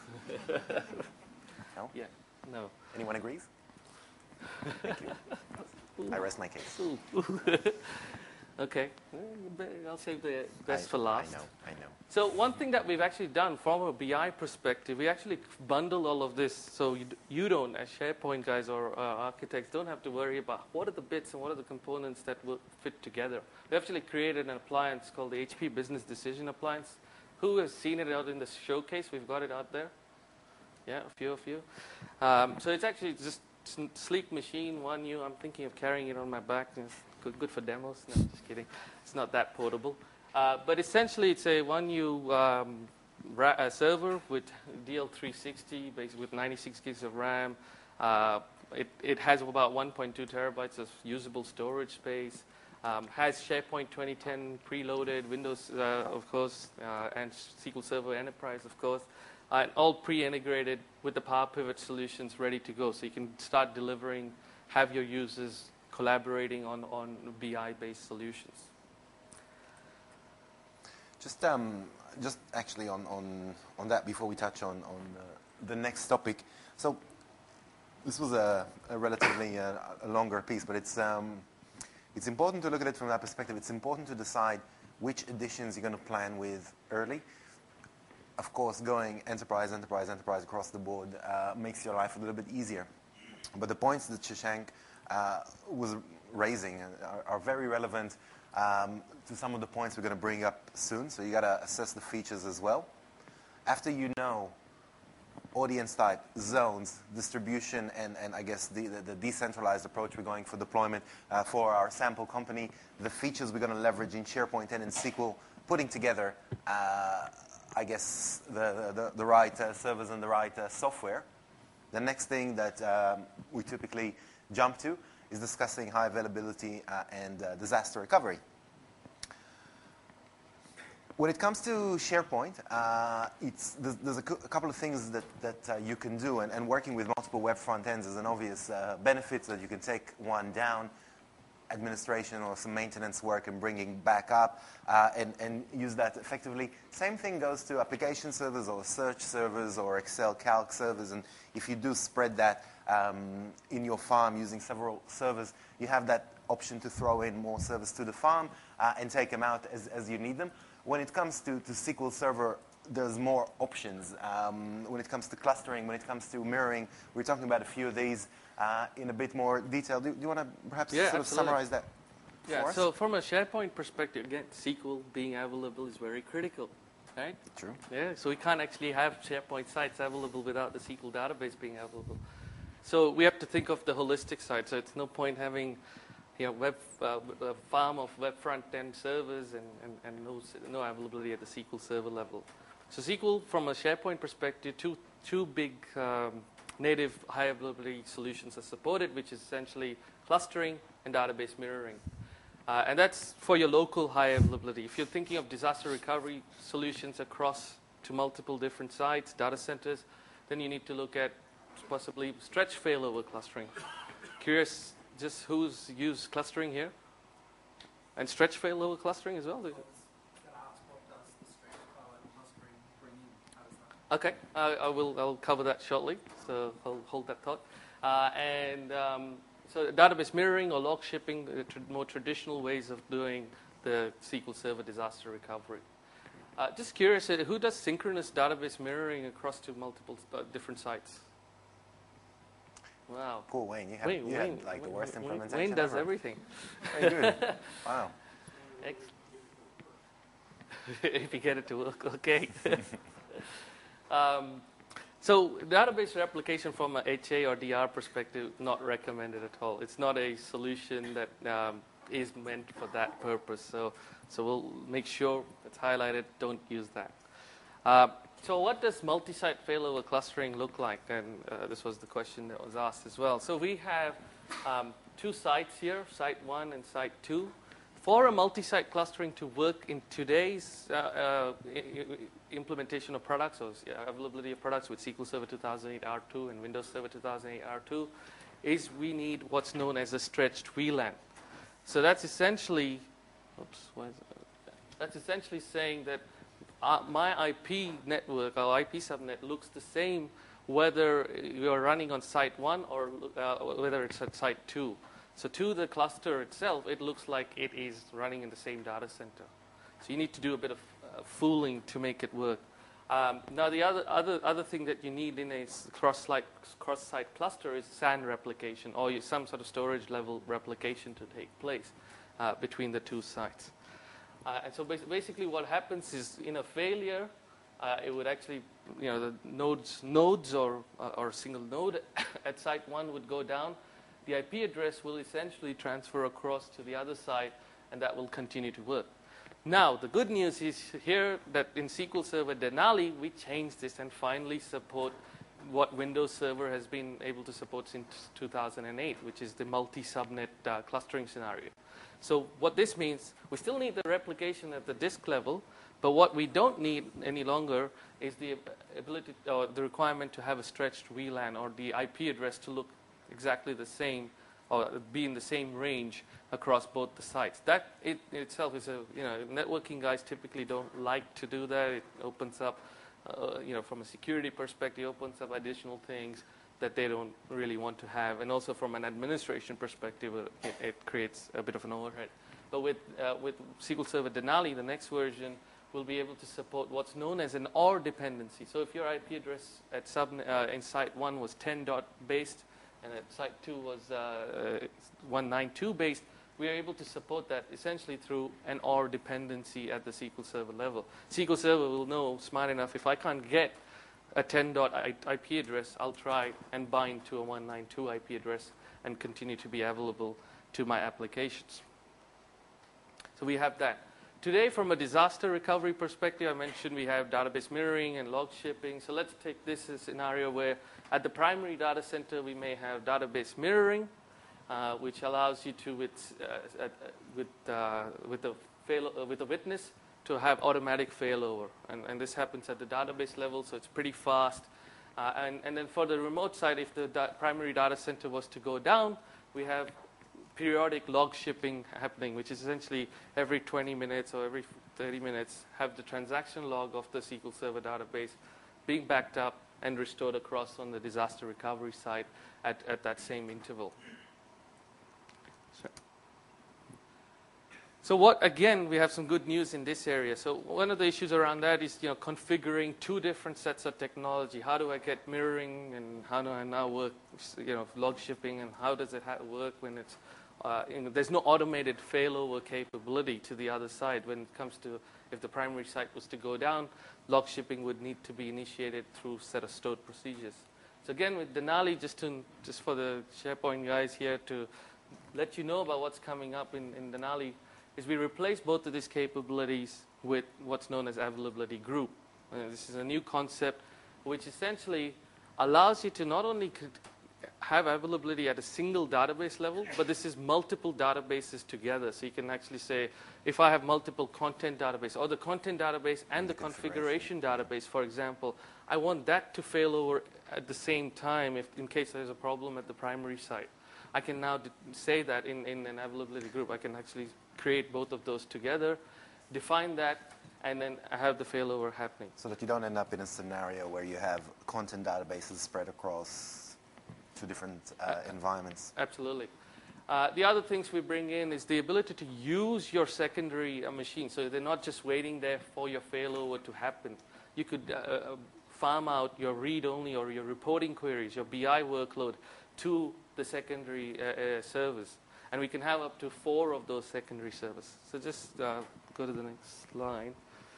No? Yeah, no. Anyone agrees? Thank you. I rest my case. Okay, I'll save the best I, for last. I know, I know. So one thing that we've actually done from a B I perspective, we actually bundle all of this so you, you don't, as SharePoint guys or uh, architects, don't have to worry about what are the bits and what are the components that will fit together. We actually created an appliance called the H P Business Decision Appliance. Who has seen it out in the showcase? We've got it out there. Yeah, a few of you. Um, so it's actually just sleek machine, one U. I'm thinking of carrying it on my back. It's good, good for demos. No, just kidding. It's not that portable. Uh, but essentially, it's a one U um, ra- uh, server with D L three sixty, basically with ninety-six gigs of RAM. Uh, it, it has about one point two terabytes of usable storage space. Um, has SharePoint twenty ten preloaded, Windows, uh, of course, uh, and S Q L Server Enterprise, of course, uh, and all pre-integrated with the Power Pivot solutions ready to go. So you can start delivering, have your users collaborating on, on B I-based solutions. Just, um, just actually on, on, on that, before we touch on, on uh, the next topic. So this was a, a relatively uh, a longer piece, but it's, um, it's important to look at it from that perspective. It's important to decide which editions you're going to plan with early. Of course, going enterprise, enterprise, enterprise across the board uh, makes your life a little bit easier. But the points that Shashank uh, was raising are, are very relevant um, to some of the points we're going to bring up soon. So you got to assess the features as well. After you know audience type, zones, distribution, and, and I guess the, the, the decentralized approach we're going for deployment uh, for our sample company, the features we're going to leverage in SharePoint and in S Q L, putting together, uh, I guess, the, the, the right uh, servers and the right uh, software. The next thing that um, we typically jump to is discussing high availability uh, and uh, disaster recovery. When it comes to SharePoint, uh, it's, there's, there's a, co a couple of things that, that uh, you can do, and, and working with multiple web front ends is an obvious uh, benefit, that you can take one down, administration or some maintenance work, and bringing back up uh, and, and use that effectively. Same thing goes to application servers or search servers or Excel calc servers, and if you do spread that um, in your farm using several servers, you have that option to throw in more servers to the farm uh, and take them out as, as you need them. When it comes to, to S Q L Server, there's more options. Um, when it comes to clustering, when it comes to mirroring, we're talking about a few of these uh, in a bit more detail. Do, do you want to perhaps yeah, sort absolutely. of summarize that yeah, for us? So from a SharePoint perspective, again, S Q L being available is very critical, right? True. Yeah, so we can't actually have SharePoint sites available without the S Q L database being available. So we have to think of the holistic side. So it's no point having you know, web, uh, a farm of web front-end servers and, and, and no, no availability at the S Q L Server level. So S Q L, from a SharePoint perspective, two, two big um, native high availability solutions are supported, which is essentially clustering and database mirroring. Uh, and that's for your local high availability. If you're thinking of disaster recovery solutions across to multiple different sites, data centers, then you need to look at possibly stretch failover clustering. Curious just who's used clustering here? And stretch failover clustering as well? Okay, uh, I will I'll cover that shortly, so I'll hold that thought. Uh, and um, so database mirroring or log shipping, uh, tr more traditional ways of doing the S Q L Server disaster recovery. Uh, just curious, uh, who does synchronous database mirroring across to multiple uh, different sites? Wow. Cool, Wayne. You have, Wayne, you Wayne, had like Wayne, the worst Wayne, implementation Wayne does ever. everything. Very good. Wow. Excellent. If you get it to work, okay. um, so database replication from a H A or D R perspective, not recommended at all. It's not a solution that um, is meant for that purpose. So, so we'll make sure it's highlighted. Don't use that. Uh, so what does multi-site failover clustering look like? And uh, this was the question that was asked as well. So we have um, two sites here, site one and site two. For a multi-site clustering to work in today's uh, uh, implementation of products, or availability of products with S Q L Server two thousand eight R two and Windows Server two thousand eight R two, is we need what's known as a stretched V LAN. So that's essentially, oops, why is it? That's essentially saying that uh, my I P network, our I P subnet, looks the same whether you're running on site one or uh, whether it's at site two. So to the cluster itself, it looks like it is running in the same data center. So you need to do a bit of uh, fooling to make it work. Um, now the other, other, other thing that you need in a cross-site cross-site cluster is S A N replication, or you, some sort of storage level replication to take place uh, between the two sites. Uh, and so bas basically what happens is in a failure, uh, it would actually, you know, the nodes, nodes or, uh, or a single node at site one would go down. The I P address will essentially transfer across to the other side, and that will continue to work. Now, the good news is here that in S Q L Server Denali, we changed this and finally support what Windows Server has been able to support since two thousand eight, which is the multi-subnet uh, clustering scenario. So what this means, we still need the replication at the disk level, but what we don't need any longer is the ability or the requirement to have a stretched V LAN or the I P address to look exactly the same or be in the same range across both the sites. That it, in itself is a, you know, networking guys typically don't like to do that. It opens up, uh, you know, from a security perspective, opens up additional things that they don't really want to have. And also from an administration perspective, it, it creates a bit of an overhead. But with, uh, with S Q L Server Denali, the next version, will be able to support what's known as an O R dependency. So if your I P address at sub, uh, in site one was ten dot based, and at site two was uh, one ninety-two based, we are able to support that essentially through an O R dependency at the S Q L Server level. S Q L Server will know, smart enough, if I can't get a ten dot I P address, I'll try and bind to a one ninety-two I P address and continue to be available to my applications. So we have that. Today, from a disaster recovery perspective, I mentioned we have database mirroring and log shipping. So let's take this as a scenario where at the primary data center, we may have database mirroring, uh, which allows you to, with, uh, uh, with, uh, with, a fail, uh, with a witness, to have automatic failover. And, and this happens at the database level, so it's pretty fast. Uh, and, and then for the remote side, if the da primary data center was to go down, we have periodic log shipping happening, which is essentially every twenty minutes or every thirty minutes have the transaction log of the S Q L Server database being backed up and restored across on the disaster recovery side at, at that same interval. So, so what, again, we have some good news in this area. So one of the issues around that is, you know, configuring two different sets of technology. How do I get mirroring, and how do I now work, you know, log shipping, and how does it ha work when it's Uh, you know, there's no automated failover capability to the other side when it comes to if the primary site was to go down, log shipping would need to be initiated through a set of stored procedures. So again, with Denali, just to just for the SharePoint guys here to let you know about what's coming up in, in Denali, is we replace both of these capabilities with what's known as availability group. Uh, this is a new concept which essentially allows you to not only have availability at a single database level, but this is multiple databases together. So you can actually say, if I have multiple content database, or the content database and the configuration database, for example, I want that to fail over at the same time if, in case there's a problem at the primary site. I can now say that in, in an availability group. I can actually create both of those together, define that, and then have the failover happening. So that you don't end up in a scenario where you have content databases spread across two different uh, uh, environments. Absolutely. Uh, the other things we bring in is the ability to use your secondary uh, machine. So they're not just waiting there for your failover to happen. You could uh, farm out your read-only or your reporting queries, your B I workload to the secondary uh, uh, servers. And we can have up to four of those secondary servers. So just uh, go to the next slide.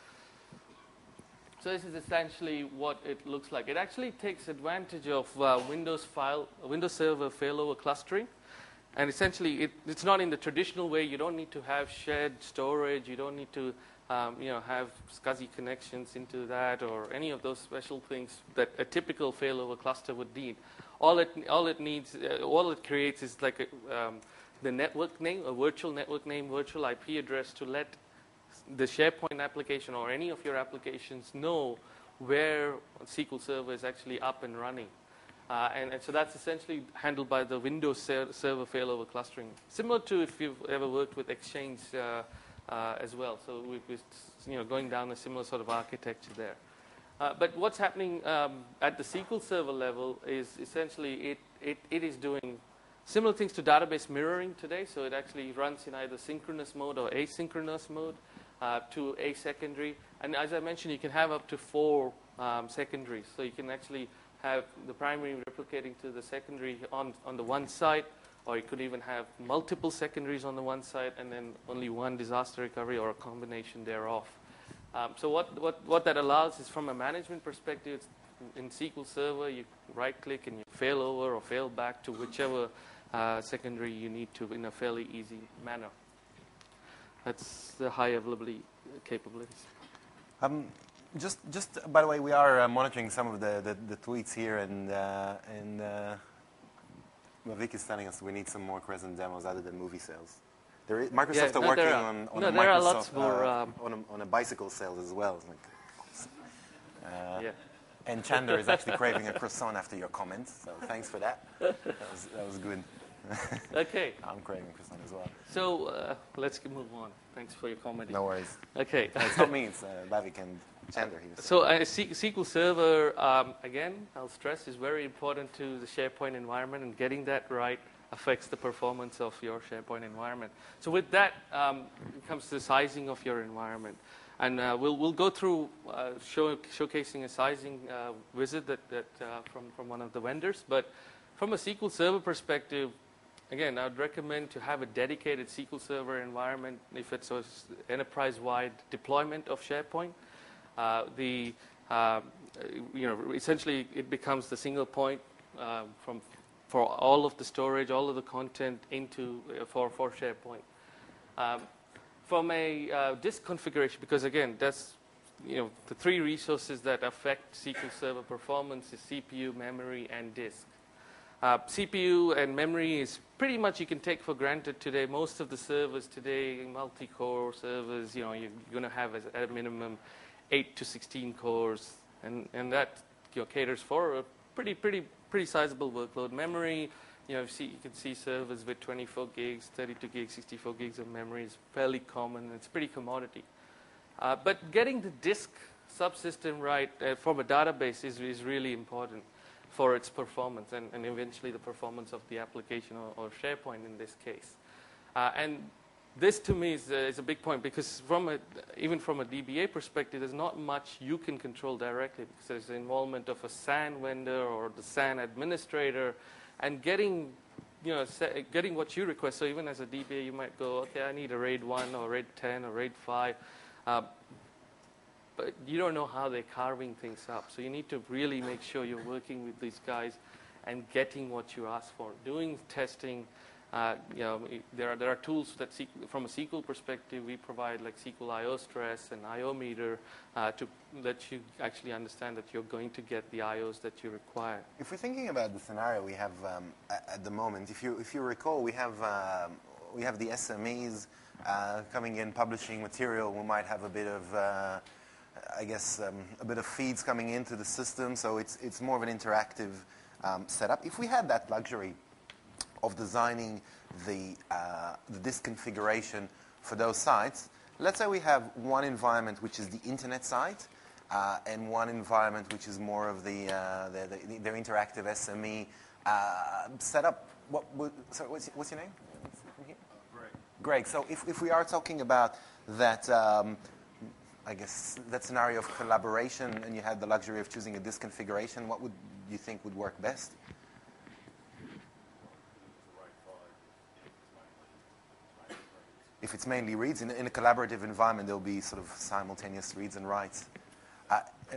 So this is essentially what it looks like. It actually takes advantage of uh, Windows file, Windows Server failover clustering. And essentially, it, it's not in the traditional way. You don't need to have shared storage. You don't need to um, you know, have SCSI connections into that or any of those special things that a typical failover cluster would need. All it, all it needs, uh, all it creates is like a, um, the network name, a virtual network name, virtual I P address to let the SharePoint application or any of your applications know where S Q L Server is actually up and running. Uh, and, and so that's essentially handled by the Windows ser Server failover clustering, similar to if you've ever worked with Exchange uh, uh, as well. So we're, we're you know, going down a similar sort of architecture there. Uh, but what's happening um, at the S Q L Server level is essentially it, it, it is doing similar things to database mirroring today. So it actually runs in either synchronous mode or asynchronous mode. Uh, to a secondary, and as I mentioned, you can have up to four um, secondaries. So you can actually have the primary replicating to the secondary on on the one side, or you could even have multiple secondaries on the one side, and then only one disaster recovery or a combination thereof. Um, so what what what that allows is, from a management perspective, it's in S Q L Server, you right-click and you fail over or fail back to whichever uh, secondary you need to in a fairly easy manner. That's the high availability capabilities. Um, just, just by the way, we are uh, monitoring some of the, the, the tweets here, and uh, and uh, well, Vic is telling us we need some more Crescent demos other than movie sales. There is, Microsoft Yeah, are no, working there are- on, on no, a there are Microsoft lots more, uh, um, on, a, on a bicycle sales as well. Like, uh, Yeah. and Chandler is actually craving a croissant after your comment, so thanks for that. That was, that was good. Okay. I'm craving a croissant as well. So uh, let's move on. Thanks for your comment. No worries. Okay. No, it's not me, it's uh, Bavik and Chandler here. So uh, S Q L Server, um, again, I'll stress, is very important to the SharePoint environment, and getting that right affects the performance of your SharePoint environment. So with that um, comes the sizing of your environment. And uh, we'll, we'll go through uh, show, showcasing a sizing uh, visit that, that uh, from, from one of the vendors. But from a S Q L Server perspective, again, I would recommend to have a dedicated S Q L Server environment if it's an enterprise-wide deployment of SharePoint. Uh, the, uh, you know, essentially it becomes the single point uh, from, for all of the storage, all of the content into, uh, for, for SharePoint. Um, from a uh, disk configuration, because again, that's, you know, the three resources that affect S Q L Server performance is C P U, memory, and disk. Uh, C P U and memory is pretty much you can take for granted today. Most of the servers today, multi-core servers, you know, you're going to have as, at a minimum eight to sixteen cores, and, and that, you know, caters for a pretty, pretty, pretty sizable workload. Memory, you know, you, see, you can see servers with twenty-four gigs, thirty-two gigs, sixty-four gigs of memory is fairly common. It's pretty commodity. Uh, but getting the disk subsystem right uh, from a database is, is really important for its performance, and, and eventually the performance of the application, or, or SharePoint in this case. Uh, and this to me is, uh, is a big point, because from a, even from a D B A perspective, there's not much you can control directly, because there's the involvement of a S A N vendor or the S A N administrator, and getting, you know, getting what you request. So even as a D B A, you might go, okay, I need a RAID one or RAID ten or RAID five. Uh, But you don't know how they're carving things up. So you need to really make sure you're working with these guys and getting what you ask for. Doing testing, uh, you know, there are there are tools that, from a S Q L perspective, we provide, like S Q L I O stress and I O meter, uh, to let you actually understand that you're going to get the I Os that you require. If we're thinking about the scenario we have um, at, at the moment, if you if you recall, we have um, we have the S M Es uh, coming in, publishing material. We might have a bit of uh, I guess um, a bit of feeds coming into the system, so it's it's more of an interactive um, setup. If we had that luxury of designing the uh, the disk configuration for those sites, let's say we have one environment which is the internet site, uh, and one environment which is more of the, uh, the, the their interactive S M E uh, setup. What would, sorry, what's, what's your name? Uh, Greg. Greg. So if if we are talking about that. Um, I guess that scenario of collaboration, and you had the luxury of choosing a disk configuration, what would you think would work best? If it's mainly reads, in, in a collaborative environment, there'll be sort of simultaneous reads and writes. Uh, uh,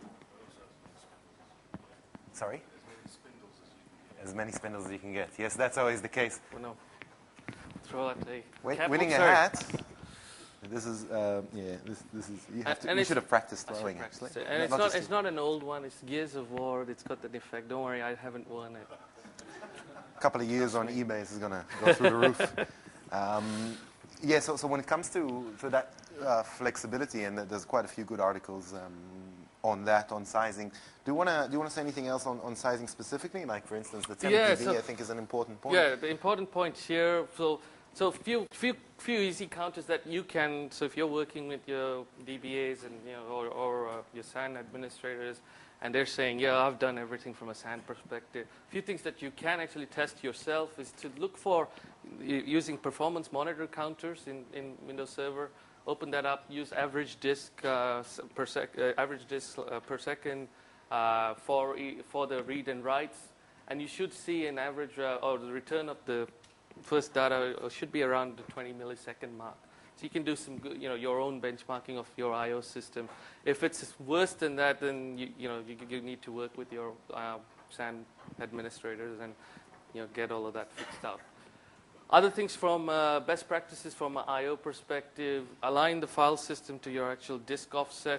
sorry? As many spindles as you can get. Yes, that's always the case. Well, no. Throw out a Wait, cap. winning Oh, a sorry. hat. This is, uh, yeah, this, this is, you, have to, And you it's- should have practiced I should throwing, practice actually. it. And No, it's not not, just it's not an old one. It's Gears of War. It's got the defect. Don't worry, I haven't worn it. a couple of years on eBay, this is going to go through the roof. Um, yeah, so, so when it comes to, to that uh, flexibility, and there's quite a few good articles um, on that, on sizing. Do you want to do you want to say anything else on, on sizing specifically? Like, for instance, the ten Yeah, P B, so- I think, is an important point. Yeah, the important point here. So, so few, few, few easy counters that you can. So, if you're working with your D B As and you know, or, or uh, your S A N administrators, and they're saying, "Yeah, I've done everything from a S A N perspective." A few things that you can actually test yourself is to look for u- using performance monitor counters in, in Windows Server. Open that up. Use average disk uh, s- per sec, uh, average disk uh, per second uh, for e- for the read and writes, and you should see an average uh, or the return of the first data should be around the twenty millisecond mark. So you can do some good, you know, your own benchmarking of your I O system. If it's worse than that, then you, you know you, you need to work with your uh, S A N administrators and you know get all of that fixed out. Other things from uh, best practices from an I O perspective: align the file system to your actual disk offset.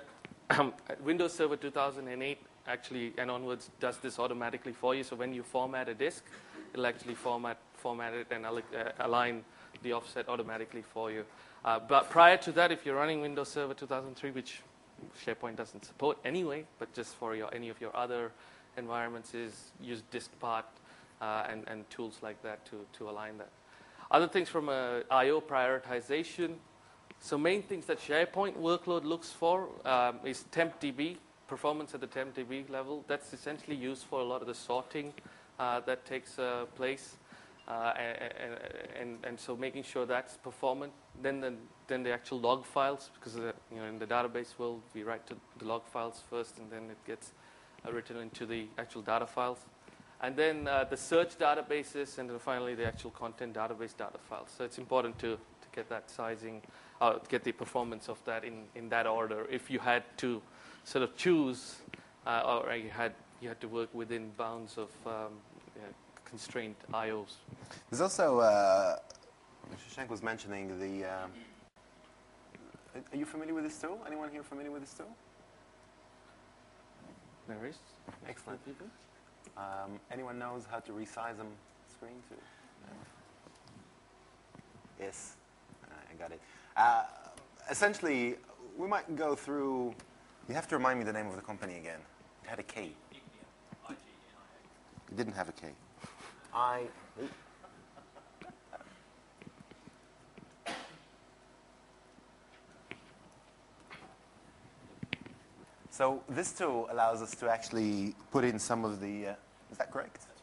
Windows Server two thousand eight actually and onwards does this automatically for you. So when you format a disk, it'll actually format format it and uh, align the offset automatically for you. Uh, but prior to that, if you're running Windows Server two thousand three, which SharePoint doesn't support anyway, but just for your, any of your other environments, is use DiskPart uh, and, and tools like that to, to align that. Other things from a I O prioritization. So main things that SharePoint workload looks for um, is TempDB, performance at the TempDB level. That's essentially used for a lot of the sorting uh, that takes uh, place. Uh, and, and, and so making sure that's performant. Then the, then the actual log files, because uh, you know, in the database world, we write to the log files first, and then it gets uh, written into the actual data files. And then uh, the search databases, and then finally the actual content database data files. So it's important to, to get that sizing, uh, get the performance of that in, in that order. If you had to sort of choose, uh, or you had, you had to work within bounds of um, yeah, constrained I Os. There's also, uh, Shashank was mentioning the, um, are you familiar with this tool? Anyone here familiar with this tool? There is. Excellent. Um, anyone knows how to resize a screen to? No. Yes, I got it. Uh, essentially, we might go through, you have to remind me the name of the company again. It had a K. It didn't have a K. I. So this tool allows us to actually put in some of the. Uh, is that correct? That's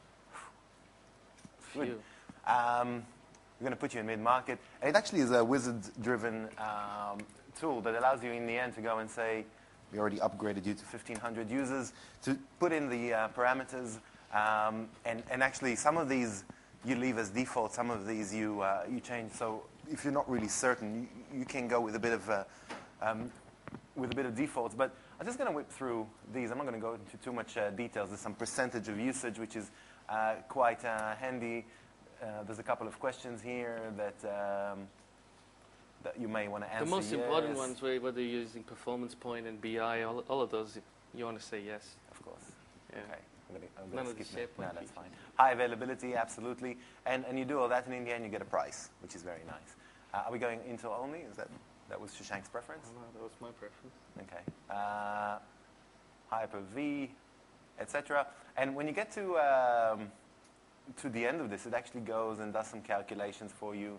right. Good. Um, we're going to put you in mid-market, and it actually is a wizard-driven um, tool that allows you, in the end, to go and say, we already upgraded you to fifteen hundred users, to put in the uh, parameters. Um, and, and actually, some of these you leave as default. Some of these you uh, you change. So if you're not really certain, you, you can go with a bit of uh, um, with a bit of defaults. But I'm just going to whip through these. I'm not going to go into too much uh, details. There's some percentage of usage, which is uh, quite uh, handy. Uh, there's a couple of questions here that um, that you may want to answer. The most yes. important ones, whether you're using Performance Point and B I, all, all of those, you want to say yes. Of course. Yeah. Okay. I'm gonna, I'm None gonna of the skip SharePoint that. No, that's features. fine. High availability, absolutely. And and you do all that, and in the end, you get a price, which is very nice. Uh, are we going Intel only? Is that that was Shashank's preference? Oh, no, that was my preference. Okay. Uh, Hyper-V, et cetera. And when you get to um, to the end of this, it actually goes and does some calculations for you.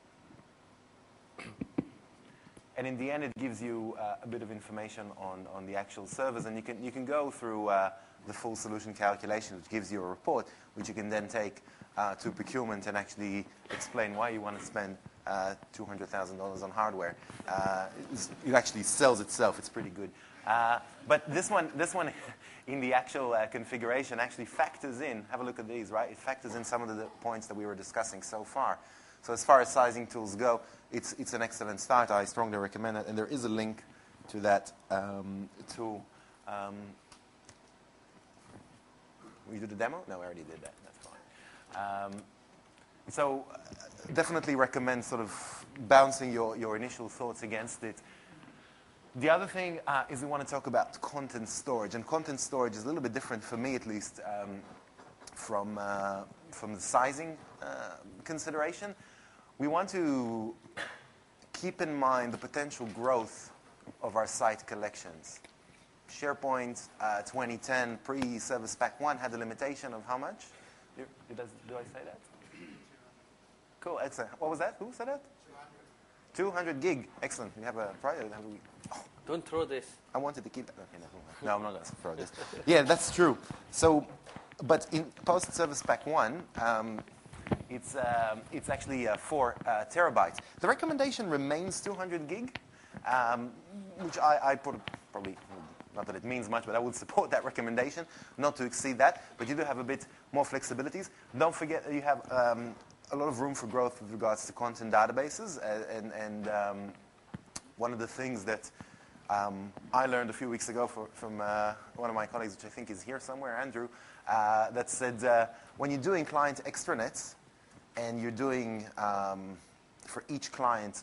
And in the end, it gives you uh, a bit of information on, on the actual servers. And you can, you can go through uh, the full solution calculation, which gives you a report, which you can then take uh, to procurement and actually explain why you want to spend uh, two hundred thousand dollars on hardware. Uh, it actually sells itself. It's pretty good. Uh, but this one, this one in the actual uh, configuration actually factors in, have a look at these, right? It factors in some of the points that we were discussing so far. So as far as sizing tools go, it's, it's an excellent start. I strongly recommend it. And there is a link to that um, tool. Um, we do the demo? No, I already did that. That's fine. Um, so uh, definitely recommend sort of bouncing your, your initial thoughts against it. The other thing uh, is we want to talk about content storage. And content storage is a little bit different, for me at least, um, from, uh, from the sizing uh, consideration. We want to keep in mind the potential growth of our site collections. SharePoint uh, twenty ten pre-Service Pack one had a limitation of how much? Do, does, do I say that? Cool, excellent. What was that? Who said that? two hundred gig. Excellent. We have a prior. Oh. Don't throw this. I wanted to keep that. Okay, no, no, I'm not going to throw this. Yeah, that's true. So, but in post-Service Pack one, um, it's, um, it's actually uh, four uh, terabytes. The recommendation remains two hundred gig, um, which I, I put probably, not that it means much, but I would support that recommendation, not to exceed that. But you do have a bit more flexibilities. Don't forget that you have um, a lot of room for growth with regards to content databases. Uh, and and um, one of the things that um, I learned a few weeks ago for, from uh, one of my colleagues, which I think is here somewhere, Andrew, uh, that said uh, when you're doing client extranets and you're doing um, for each client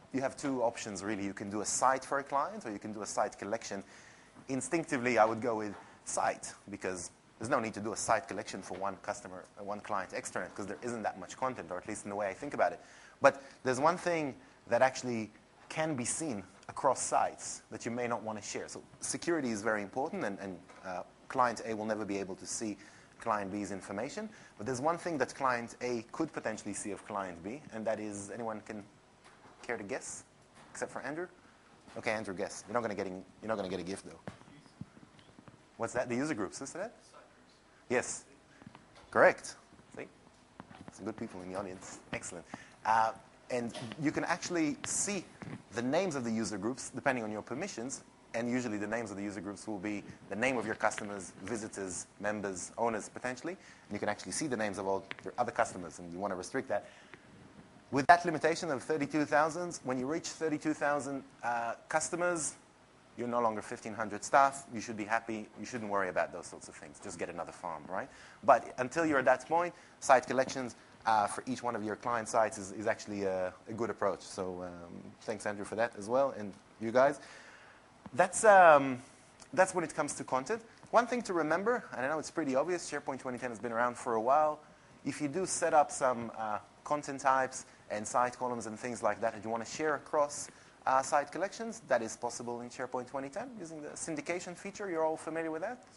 you have two options, really. You can do a site for a client, or you can do a site collection. Instinctively, I would go with site, because there's no need to do a site collection for one customer, uh, one client extranet, because there isn't that much content, or at least in the way I think about it. But there's one thing that actually can be seen across sites that you may not want to share. So security is very important, and, and uh, client A will never be able to see client B's information. But there's one thing that client A could potentially see of client B, and that is, anyone can care to guess, except for Andrew? Okay, Andrew, guess. You're not going to getting. You're not going to get a gift though. What's that? The user groups, is that? Yes. Correct. See, some good people in the audience. Excellent. Uh, and you can actually see the names of the user groups depending on your permissions. And usually the names of the user groups will be the name of your customers, visitors, members, owners, potentially. And you can actually see the names of all your other customers, and you want to restrict that. With that limitation of thirty-two thousand, when you reach thirty-two thousand uh, customers, you're no longer fifteen hundred staff. You should be happy. You shouldn't worry about those sorts of things. Just get another farm, right? But until you're at that point, site collections uh, for each one of your client sites is, is actually a, a good approach. So um, thanks, Andrew, for that as well, and you guys. That's, um, that's when it comes to content. One thing to remember, and I know it's pretty obvious, SharePoint twenty ten has been around for a while. If you do set up some uh, content types and site columns and things like that, and you want to share across uh, site collections, that is possible in SharePoint twenty ten using the syndication feature. You're all familiar with that?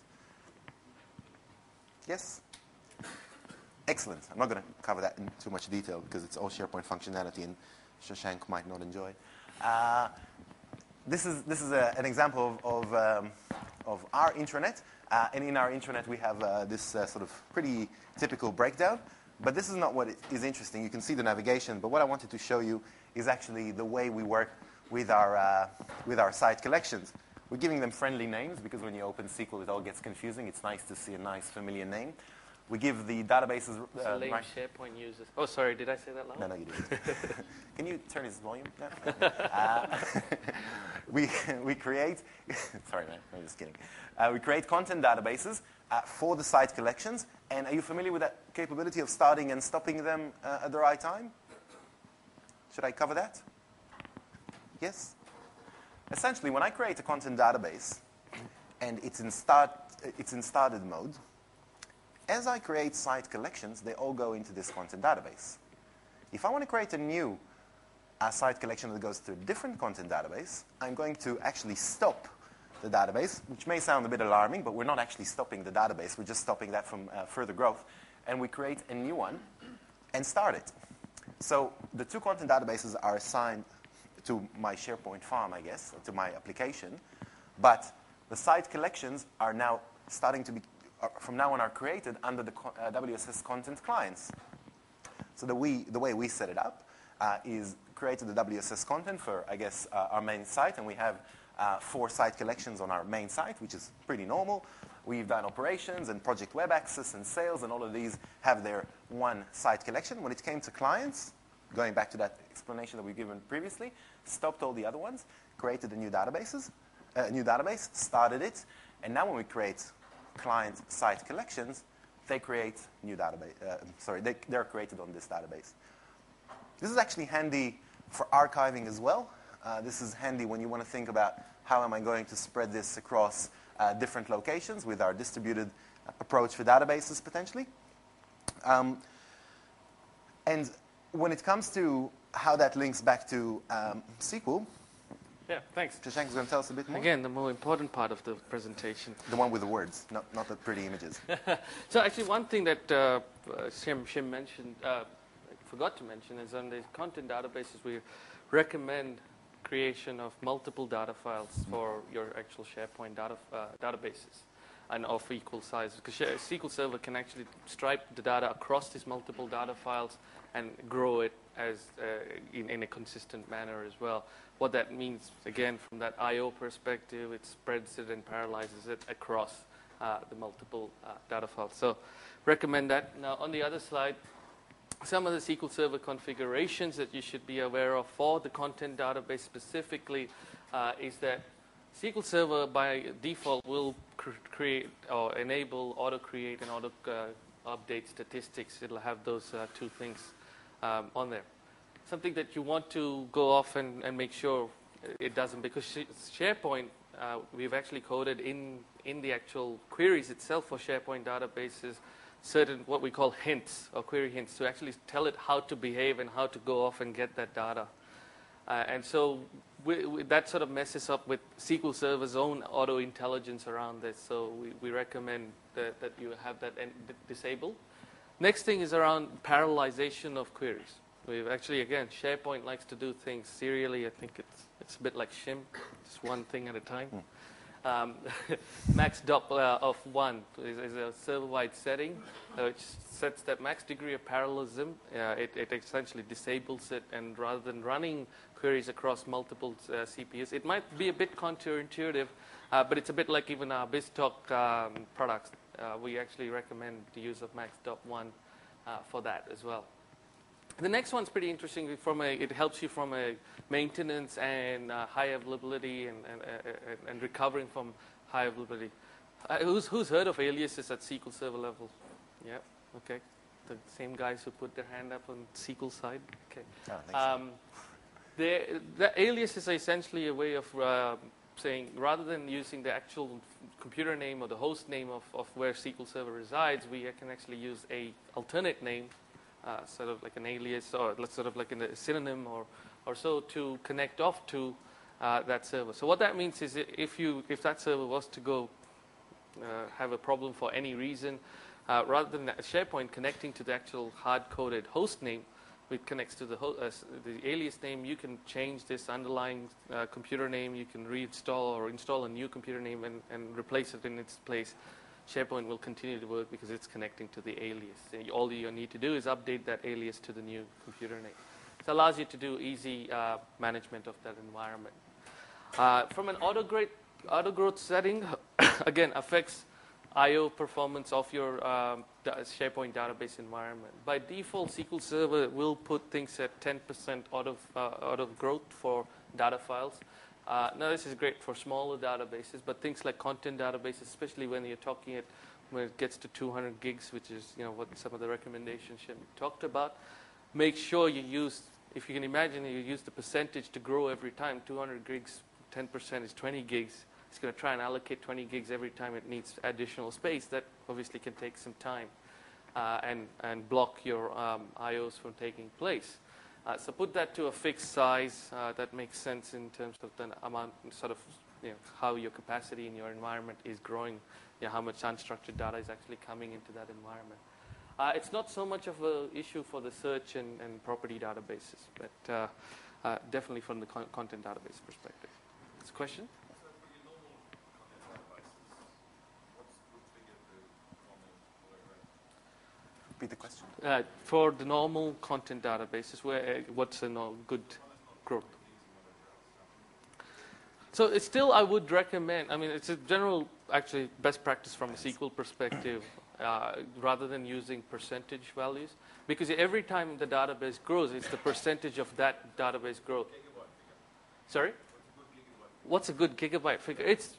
Yes? Excellent. I'm not going to cover that in too much detail because it's all SharePoint functionality and Shashank might not enjoy. Uh, This is, this is a, an example of, of, um, of our intranet. Uh, and in our intranet, we have uh, this uh, sort of pretty typical breakdown. But this is not what is interesting. You can see the navigation. But what I wanted to show you is actually the way we work with our, uh, with our site collections. We're giving them friendly names because when you open S Q L, it all gets confusing. It's nice to see a nice, familiar name. We give the databases... Uh, so lame SharePoint users. Oh, sorry, did I say that loud? No, no, you didn't. Can you turn his volume down? uh, we, we create... sorry, man, I'm just kidding. Uh, we create content databases uh, for the site collections. And are you familiar with that capability of starting and stopping them uh, at the right time? Should I cover that? Yes? Essentially, when I create a content database and it's in, start, it's in started mode, as I create site collections, they all go into this content database. If I want to create a new uh, site collection that goes to a different content database, I'm going to actually stop the database, which may sound a bit alarming, but we're not actually stopping the database. We're just stopping that from uh, further growth. And we create a new one and start it. So the two content databases are assigned to my SharePoint farm, I guess, or to my application. But the site collections are now starting to be from now on are created under the uh, W S S content clients. So the, we, the way we set it up uh, is created the W S S content for, I guess, uh, our main site, and we have uh, four site collections on our main site, which is pretty normal. We've done operations and project web access and sales, and all of these have their one site collection. When it came to clients, going back to that explanation that we've given previously, stopped all the other ones, created a new databases, uh, a new database, started it, and now when we create client site collections, they create new database. Uh, sorry, they, they're created on this database. This is actually handy for archiving as well. Uh, this is handy when you want to think about how am I going to spread this across uh, different locations with our distributed approach for databases potentially. Um, and when it comes to how that links back to um, S Q L, yeah, thanks. Shashank is going to tell us a bit more. Again, the more important part of the presentation. The one with the words, not, not the pretty images. So actually one thing that uh, Shim, Shim mentioned, uh, I forgot to mention, is on the content databases, we recommend creation of multiple data files for your actual SharePoint data, uh, databases and of equal size. Because S Q L Server can actually stripe the data across these multiple data files and grow it as uh, in, in a consistent manner as well. What that means, again, from that I O perspective, it spreads it and parallelizes it across uh, the multiple uh, data files. So recommend that. Now, on the other slide, some of the S Q L Server configurations that you should be aware of for the content database specifically uh, is that S Q L Server by default will cr create or enable auto-create and auto-update uh, statistics. It'll have those uh, two things um, on there. something that you want to go off and, and make sure it doesn't, because SharePoint, uh, we've actually coded in, in the actual queries itself for SharePoint databases certain what we call hints or query hints to actually tell it how to behave and how to go off and get that data. Uh, and so we, we, that sort of messes up with S Q L Server's own auto intelligence around this. So we, we recommend that, that you have that en- disabled. Next thing is around parallelization of queries. We've actually, again, SharePoint likes to do things serially. I think it's it's a bit like shim, just one thing at a time. Mm. Um, max dop uh, of one is, is a server-wide setting uh, which sets that max degree of parallelism. Uh, it, it essentially disables it, and rather than running queries across multiple uh, C P Us, it might be a bit counterintuitive, uh, but it's a bit like even our BizTalk um, products. Uh, we actually recommend the use of max dop one uh, for that as well. The next one's pretty interesting. From a, it helps you from a maintenance and uh, high availability and, and, uh, and recovering from high availability. Uh, who's, who's heard of aliases at S Q L Server level? Yeah, okay. The same guys who put their hand up on S Q L side? Okay. Oh, um, the, the alias is essentially a way of uh, saying, rather than using the actual computer name or the host name of, of where S Q L Server resides, we can actually use a alternate name, Uh, sort of like an alias, or sort of like a synonym, or, or so, to connect off to uh, that server. So what that means is, if you if that server was to go uh, have a problem for any reason, uh, rather than SharePoint connecting to the actual hard-coded host name, which connects to the ho- uh, the alias name, you can change this underlying uh, computer name. You can reinstall or install a new computer name and, and replace it in its place. SharePoint will continue to work because it's connecting to the alias. All you need to do is update that alias to the new computer name. It allows you to do easy uh, management of that environment. Uh, from an auto, auto growth setting, again, affects I O performance of your um, SharePoint database environment. By default, S Q L Server will put things at ten percent auto, uh, auto growth for data files. Uh, now, this is great for smaller databases, but things like content databases, especially when you're talking it when it gets to two hundred gigs, which is you know what some of the recommendations should be talked about. Make sure you use, if you can imagine, you use the percentage to grow every time. two hundred gigs, ten percent is twenty gigs. It's going to try and allocate twenty gigs every time it needs additional space. That obviously can take some time uh, and and block your um, I Os from taking place. Uh, so put that to a fixed size uh, that makes sense in terms of the amount, sort of, you know, how your capacity in your environment is growing, you know, how much unstructured data is actually coming into that environment. Uh, it's not so much of an issue for the search and, and property databases, but uh, uh, definitely from the con- content database perspective. This question? Repeat the question. Uh, for the normal content databases, where uh, what's a no, good growth? So it's still, I would recommend, I mean, it's a general, actually, best practice from a S Q L perspective, uh, rather than using percentage values. Because every time the database grows, it's the percentage of that database growth. Sorry? What's a good gigabyte figure? It's...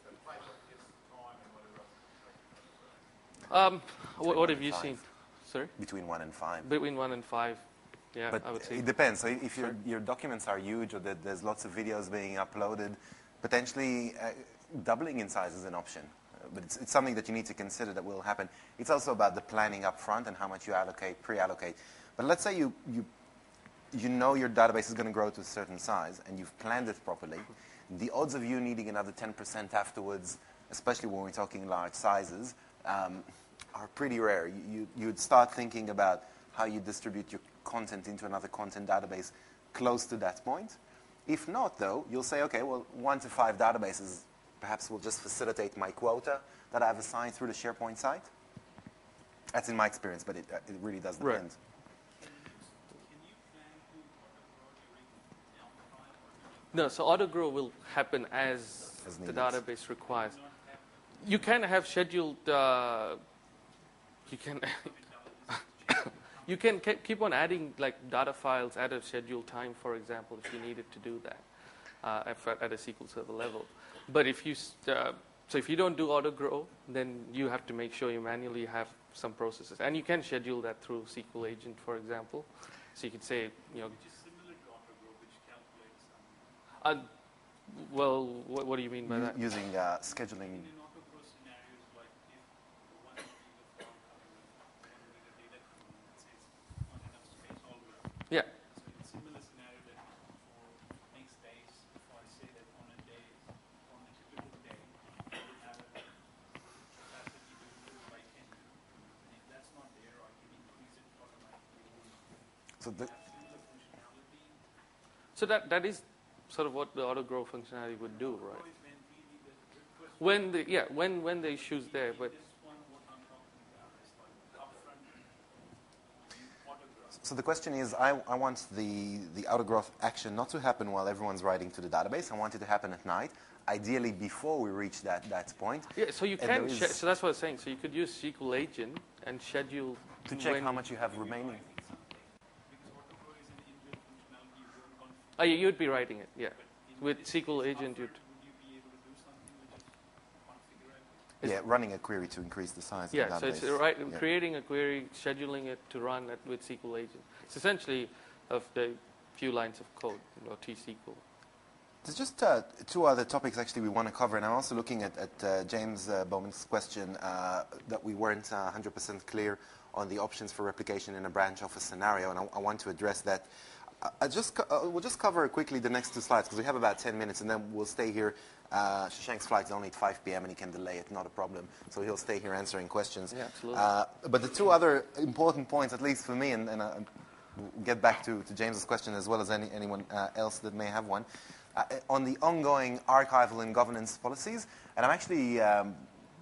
Um, what, what have you seen? Sorry? Between one and five. Between one and five, yeah, but I would say. It depends. So if your, your documents are huge, or that there's lots of videos being uploaded, potentially uh, doubling in size is an option. Uh, but it's, it's something that you need to consider that will happen. It's also about the planning up front and how much you allocate, pre-allocate. But let's say you, you, you know your database is going to grow to a certain size, and you've planned it properly. The odds of you needing another ten percent afterwards, especially when we're talking large sizes, um, are pretty rare. You, you, you'd start thinking about how you distribute your content into another content database close to that point. If not, though, you'll say, okay, well, one to five databases perhaps will just facilitate my quota that I've assigned through the SharePoint site. That's in my experience, but it, it really does depend. Right. No, so auto-grow will happen as, as the database requires. You can have scheduled... Uh, You can you can keep on adding like data files at a scheduled time, for example, if you needed to do that uh, at a S Q L Server level. But if you uh, so if you don't do auto grow, then you have to make sure you manually have some processes, and you can schedule that through S Q L Agent, for example. So you could say, you know, Uh, well, what, what do you mean by U- that? using uh, scheduling. In autogrowth scenarios, like if one gig of file coverage, one gig of data coverage, let's say it's not enough space all the way. Yeah. So in similar scenario that for next days, if I say that on a day, on a typical day, I would have a capacity to improve by ten gig. And if that's not there, I can increase it automatically. So the, Have similar functionality. So that that is sort of what the auto grow functionality would do, right? Or when really the request When the yeah when when the issue's there, but this one, what I'm talking about is like upfront autograph. so the question is, I, I want the, the out-of-growth action not to happen while everyone's writing to the database. I want it to happen at night, ideally before we reach that, that point, yeah. So you And can there sch- is- so that's what I was saying. So you could use S Q L Agent and schedule to check when, how much you have remaining. Because autogrow is an inbuilt functionality you don't configure. Oh, yeah, you'd be writing it, yeah. But in With this S Q L case, Agent, you'd. upfront, would you be able to do something which is configurable? Yeah, running a query to increase the size Yeah, of so the it's database. uh, right, Yeah. creating a query, scheduling it to run it with S Q L Agent. It's essentially of the few lines of code, or T S Q L. There's just uh, two other topics actually we want to cover, and I'm also looking at, at uh, James uh, Bowman's question uh, that we weren't uh, one hundred percent clear on the options for replication in a branch office scenario, and I, I want to address that. I, I just co- uh, we'll just cover quickly the next two slides because we have about ten minutes, and then we'll stay here. Uh, Shashank's flight's only at five p m and he can delay it, not a problem. So he'll stay here answering questions. Yeah, absolutely. Uh, but the two other important points, at least for me, and, and uh, we'll get back to, to James's question as well as any, anyone uh, else that may have one, uh, on the ongoing archival and governance policies. And I'm actually um,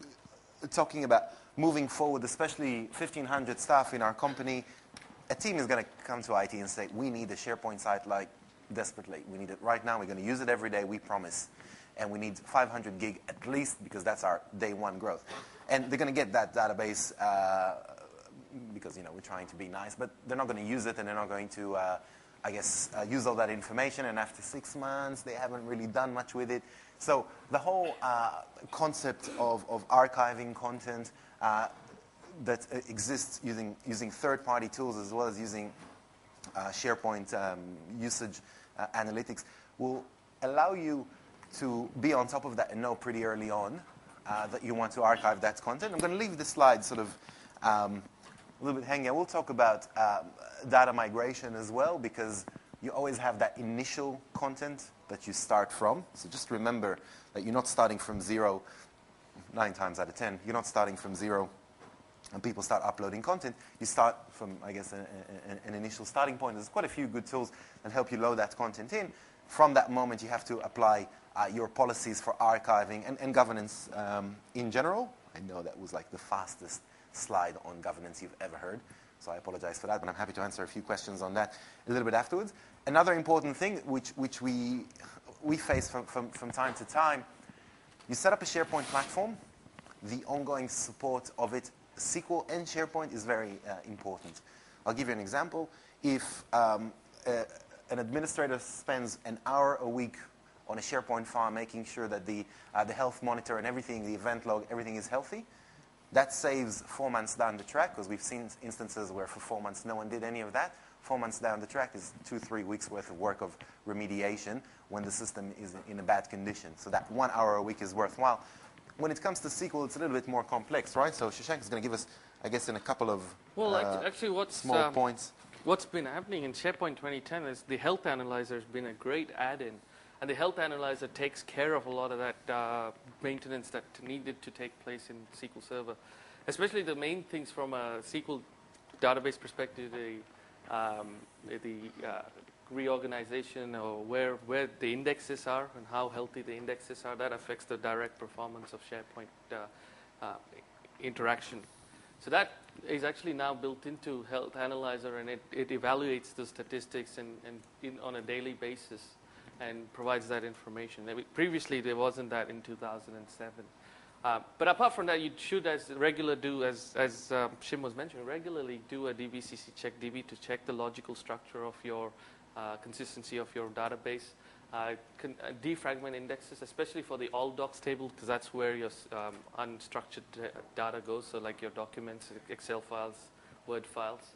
talking about moving forward, especially fifteen hundred staff in our company. A team is going to come to I T and say, we need a SharePoint site like desperately. We need it right now. We're going to use it every day, we promise. And we need five hundred gig at least because that's our day one growth. And they're going to get that database uh, because, you know, we're trying to be nice, but they're not going to use it and they're not going to, uh, I guess, uh, use all that information. And after six months, they haven't really done much with it. So the whole uh, concept of, of archiving content uh, that uh, exists using, using third-party tools as well as using uh, SharePoint um, usage uh, analytics will allow you to be on top of that and know pretty early on uh, that you want to archive that content. I'm going to leave this slide sort of um, a little bit hanging. We'll talk about um, data migration as well because you always have that initial content that you start from. So just remember that you're not starting from zero nine times out of ten. You're not starting from zero and people start uploading content. You start from, I guess, a, a, an initial starting point. There's quite a few good tools that help you load that content in. From that moment, you have to apply uh, your policies for archiving and, and governance um, in general. I know that was like the fastest slide on governance you've ever heard, so I apologize for that, but I'm happy to answer a few questions on that a little bit afterwards. Another important thing which, which we, we face from, from, from time to time, you set up a SharePoint platform, the ongoing support of it, S Q L and SharePoint is very uh, important. I'll give you an example. If um, uh, an administrator spends an hour a week on a SharePoint file making sure that the, uh, the health monitor and everything, the event log, everything is healthy, that saves four months down the track because we've seen instances where for four months no one did any of that. Four months down the track is two, three weeks worth of work of remediation when the system is in a bad condition. So that one hour a week is worthwhile. When it comes to S Q L, it's a little bit more complex, right? So Shashank is going to give us, I guess, in a couple of Well, uh, act- actually, what's small um, points. what's been happening in SharePoint twenty ten is the Health Analyzer has been a great add-in. And the Health Analyzer takes care of a lot of that uh, maintenance that needed to take place in S Q L Server. Especially the main things from a S Q L database perspective, the, um, the uh, reorganization or where, where the indexes are and how healthy the indexes are, that affects the direct performance of SharePoint uh, uh, interaction. So that is actually now built into Health Analyzer, and it, it evaluates the statistics and, and in, on a daily basis and provides that information. Previously, there wasn't that in two thousand seven. Uh, but apart from that, you should, as regular, do, as, as um, Shim was mentioning, regularly do a D B C C check D B to check the logical structure of your uh, consistency of your database. Uh, con- uh, defragment indexes, especially for the all docs table, because that's where your um, unstructured d- data goes, so like your documents, Excel files, Word files.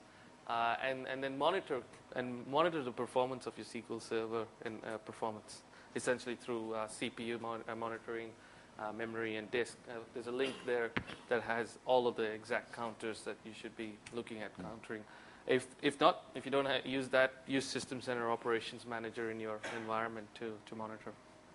uh, and and then monitor and monitor the performance of your S Q L Server and uh, performance, essentially through uh, C P U mon uh, monitoring, uh, memory, and disk. Uh, there's a link there that has all of the exact counters that you should be looking at countering. If if not, if you don't ha use that, use System Center Operations Manager in your environment to to monitor.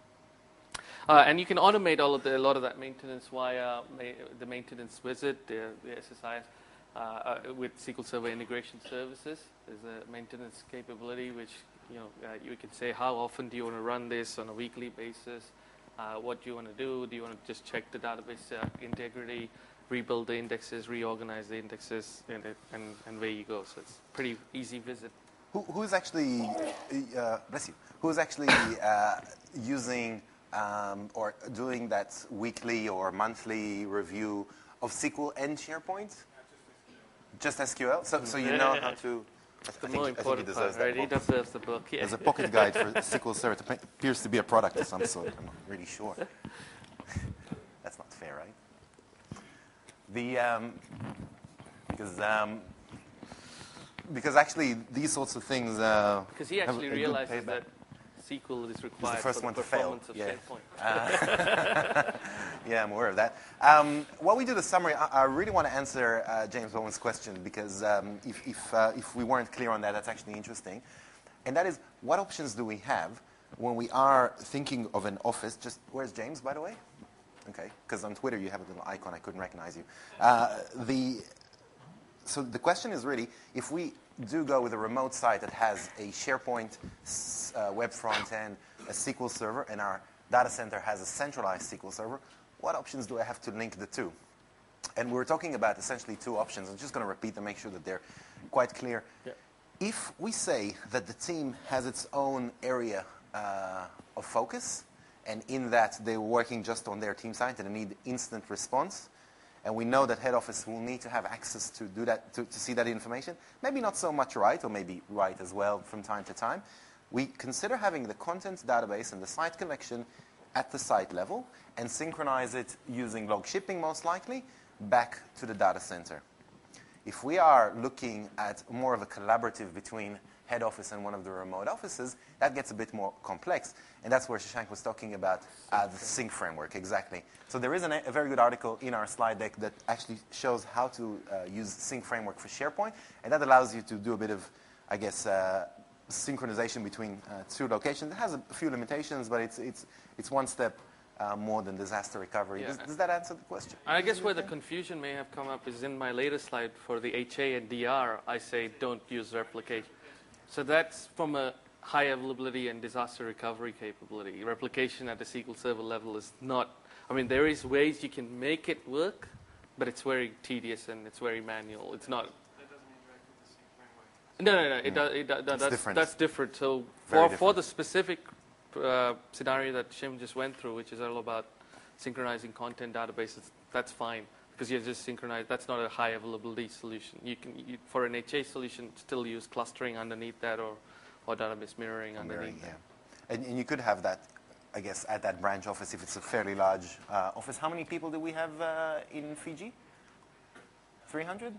Uh, and you can automate all of the, a lot of that maintenance via ma the maintenance visit, the, the S S I S, uh, uh, with S Q L Server Integration Services. There's a maintenance capability which you know uh, you can say how often do you want to run this on a weekly basis, uh, what do you want to do, do you want to just check the database uh, integrity, rebuild the indexes, reorganize the indexes, and, it, and, and away you go. So it's pretty easy visit. Who, who's actually, uh, bless you, who's actually uh, using um, or doing that weekly or monthly review of S Q L and SharePoint? Just S Q L? So, so you know how to... I, The I more think, important I think part, he right? He deserves deserves the book. Yeah. There's a pocket guide for S Q L Server. It appears to be a product of some sort. I'm not really sure. That's not fair, right? The um, because um, because actually these sorts of things. Uh, Because he have actually a good realizes payback. that S Q L is required first for one the to fail. performance of Yeah. SharePoint. Uh, yeah, I'm aware of that. Um, while we do the summary, I, I really want to answer uh, James Bowen's question because um, if, if, uh, if we weren't clear on that, that's actually interesting. And that is, what options do we have when we are thinking of an office? Just, where's James, by the way? Okay, because on Twitter you have a little icon, I couldn't recognize you. Uh, the, so the question is really, if we do go with a remote site that has a SharePoint uh, web front end, a S Q L server, and our data center has a centralized S Q L server, what options do I have to link the two? And we're talking about essentially two options. I'm just going to repeat them, make sure that they're quite clear. Yeah. If we say that the team has its own area uh, of focus, and in that they're working just on their team site and they need instant response, and we know that head office will need to have access to do that, to, to see that information, maybe not so much write, or maybe write as well from time to time, we consider having the content database and the site collection at the site level and synchronize it using log shipping, most likely, back to the data center. If we are looking at more of a collaborative between head office and one of the remote offices, that gets a bit more complex. And that's where Shashank was talking about uh, the sync framework, exactly. So there is an, a very good article in our slide deck that actually shows how to uh, use sync framework for SharePoint. And that allows you to do a bit of, I guess, uh, synchronization between uh, two locations. It has a few limitations, but it's, it's, it's one step uh, more than disaster recovery. Yeah. Does, does that answer the question? I guess where the confusion may have come up is in my latest slide for the H A and D R, I say don't use replication. So that's from a high availability and disaster recovery capability. Replication at the S Q L Server level is not, I mean, there is ways you can make it work, but it's very tedious and it's very manual. It's not. That doesn't interact with the sync framework. No, no, no. It does, it does, no, It's that's different. that's different. So Very for for different. the specific uh, scenario that Shim just went through, which is all about synchronizing content databases, that's fine because you're just synchronized. That's not a high availability solution. You can you, for an H A solution still use clustering underneath that or or database mirroring Mirroring, underneath yeah. that. And, and you could have that, I guess, at that branch office if it's a fairly large uh, office. How many people do we have uh, in Fiji? three hundred?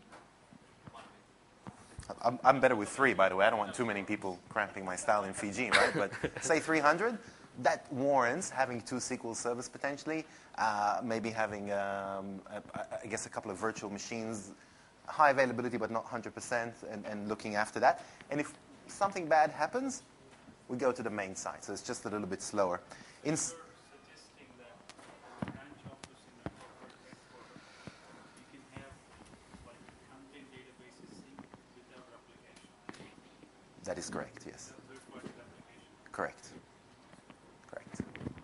I'm, I'm better with three, by the way. I don't want too many people cramping my style in Fiji, right? But say three hundred, that warrants having two S Q L servers potentially, uh, maybe having, um, a, I guess, a couple of virtual machines, high availability but not one hundred percent, and, and looking after that. And if something bad happens, we go to the main site. So it's just a little bit slower. In s- You're suggesting that branch office in a corporate headquarters, you can have like content databases synced without replication. that is correct, yes. That requires replication. Correct. Correct.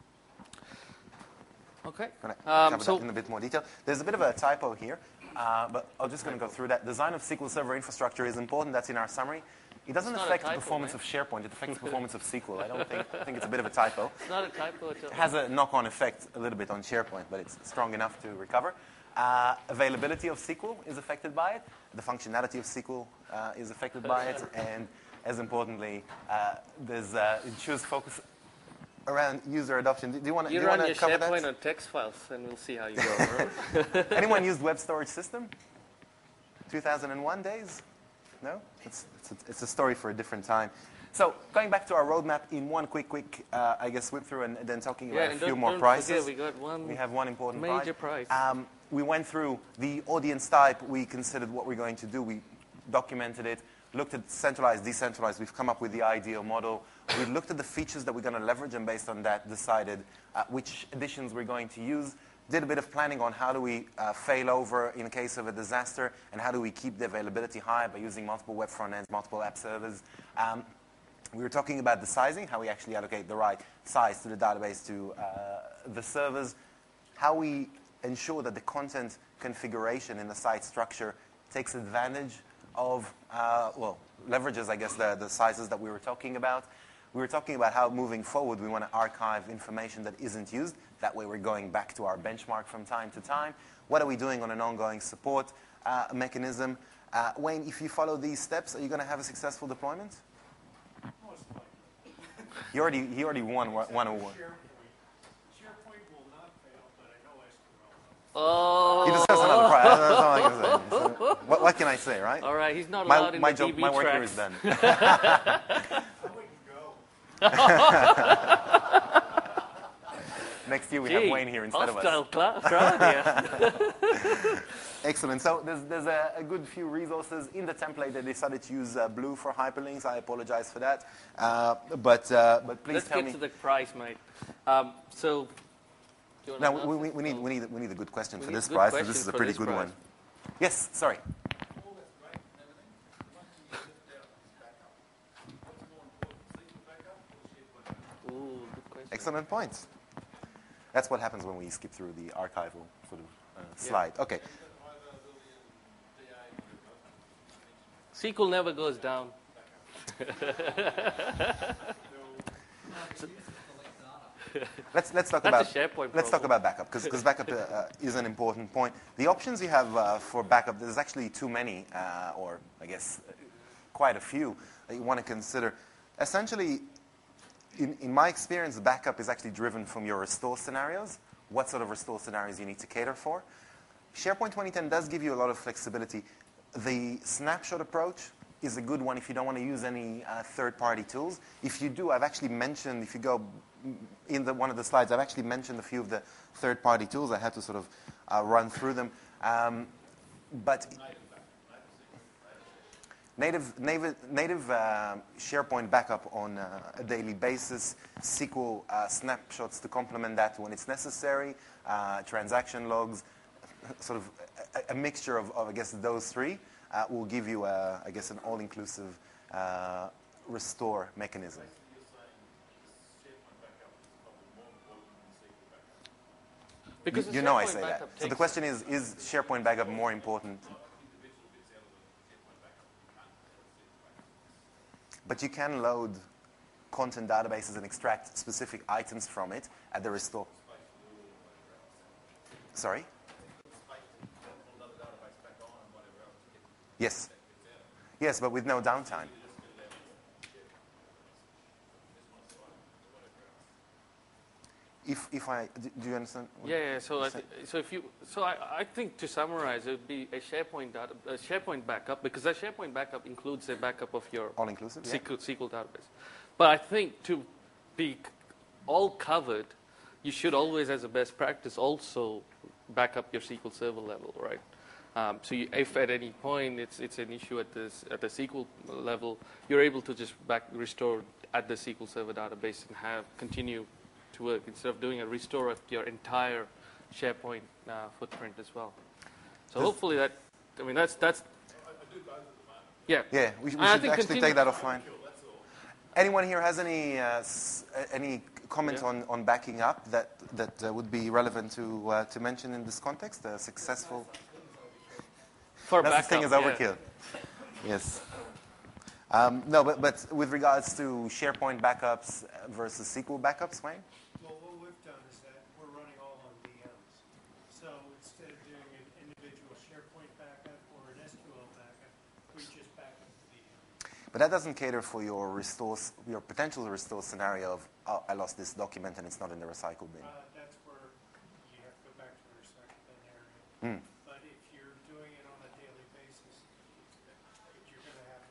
Okay. Going to Um, cover so that in a bit more detail. There's a bit of a typo here, uh, but I'm just going to go through that. Design of S Q L Server infrastructure is important. That's in our summary. It doesn't It's not a affect the typo, performance man. of SharePoint. It affects the performance of S Q L. I don't think. I think it's a bit of a typo. it's not a typo at all. It has a knock-on effect a little bit on SharePoint, but it's strong enough to recover. Uh, availability of S Q L is affected by it. The functionality of S Q L uh, is affected by it, and as importantly, uh, there's uh, choose focus around user adoption. Do you want to You do you run want your to cover SharePoint that? on text files, and we'll see how you go. Bro. Anyone used web storage system? two thousand one days? No? It's, it's, a, it's a story for a different time. So going back to our roadmap in one quick, quick, uh, I guess, whip through and then talking Yeah, about and a few don't, more don't prices. forget we got one We have one important major prize. prize. Um, we went through the audience type. We considered what we're going to do. We documented it, looked at centralized, decentralized. We've come up with the ideal model. We looked at the features that we're going to leverage, and based on that, decided uh, which additions we're going to use. Did a bit of planning on how do we uh, fail over in case of a disaster, and how do we keep the availability high by using multiple web front ends, multiple app servers. Um, we were talking about the sizing, how we actually allocate the right size to the database, to uh, the servers, how we ensure that the content configuration in the site structure takes advantage of, uh, well, leverages, I guess, the, the sizes that we were talking about. We were talking about how moving forward we want to archive information that isn't used. That way we're going back to our benchmark from time to time. What are we doing on an ongoing support uh, mechanism? Uh, Wayne, if you follow these steps, are you going to have a successful deployment? Most likely. He already, he already won one one award. SharePoint. SharePoint will not fail, but I know S Q L will. Oh. He deserves another prize. That's all I can say. So, what, what can I say, right? All right, he's not My, allowed in my, the job, D B my work tracks. here is done. I wouldn't go. Next year we Gee, have Wayne here instead of us. hostile cl- crowd here. Excellent. So there's, there's a, a good few resources in the template. They decided to use uh, Blue for hyperlinks. I apologize for that. Uh, but, uh, but please Let's tell get me. to the price, mate. Um, so, do you wanna No, announce we, we, it? we, need, Oh. we, need, we need a good question We for need this good prize. So question this is a for pretty this good prize. one. Yes, sorry. All that's right and everything. Once you lift out this backup, what's more important, SQL backup or SharePoint backup? Ooh, good question. Excellent points. That's what happens when we skip through the archival sort of uh, slide. Okay. S Q L never goes down. Let's, let's talk That's about a SharePoint let's talk problem. about backup because backup uh, uh, is an important point. The options you have uh, for backup, there's actually too many, uh, or I guess uh, quite a few that you want to consider. Essentially, in, in my experience, backup is actually driven from your restore scenarios. What sort of restore scenarios you need to cater for? SharePoint twenty ten does give you a lot of flexibility. The snapshot approach is a good one if you don't want to use any uh, third-party tools. If you do, I've actually mentioned, if you go in the, one of the slides, I've actually mentioned a few of the third-party tools. I had to sort of uh, run through them. Um, but native, native, native uh, SharePoint backup on uh, a daily basis, S Q L uh, snapshots to complement that when it's necessary, uh, transaction logs, sort of a, a mixture of, of, I guess, those three uh, will give you, a, I guess, an all-inclusive uh, restore mechanism. Because you the you know I SharePoint say that. backup So the takes- question is, is SharePoint backup more important? But you can load content databases and extract specific items from it at the restore. Sorry? Yes. Yes, but with no downtime. If, if I, do do you understand? what- Yeah, yeah. So, I th- so if you, so I, I think to summarize, it would be a SharePoint data, a SharePoint backup, because a SharePoint backup includes a backup of your All inclusive? Yeah. S Q L, S Q L database. But I think to be c- all covered, you should always, as a best practice, also back up your S Q L Server level, right? Um, so you, if at any point it's it's an issue at this at the S Q L level, you're able to just back restore at the S Q L Server database and have continue to work instead of doing a restore of your entire SharePoint uh, footprint as well. So Does- hopefully that, I mean that's that's. Yeah. Yeah, we, we I should think actually continue- take that offline. Anyone here has any uh, s- uh, any comment Yeah. on, on backing up that that uh, would be relevant to uh, to mention in this context? A successful. For No such backup, thing as yeah. overkill. Yes. Um, no, but but with regards to SharePoint backups versus S Q L backups, Wayne. Well, what we've done is that we're running all on V Ms. So instead of doing an individual SharePoint backup or an S Q L backup, we just back up the V M. But that doesn't cater for your restore, s- your potential restore scenario of, oh, I lost this document and it's not in the recycle bin. Uh, that's where you have to go back to the recycle bin area. Hmm. But if you're doing it on a daily basis, you're going to have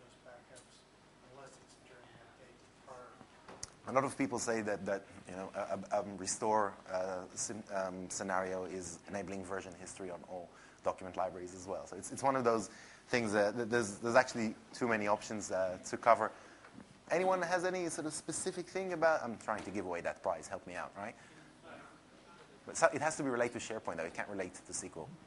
lot of people say that, that you know, a, a, a restore uh, sim, um, scenario is enabling version history on all document libraries as well. So it's, it's one of those things that, that there's, there's actually too many options uh, to cover. Anyone has any sort of specific thing about, I'm trying to give away that prize, help me out, right? But so it has to be related to SharePoint, though. It can't relate to S Q L.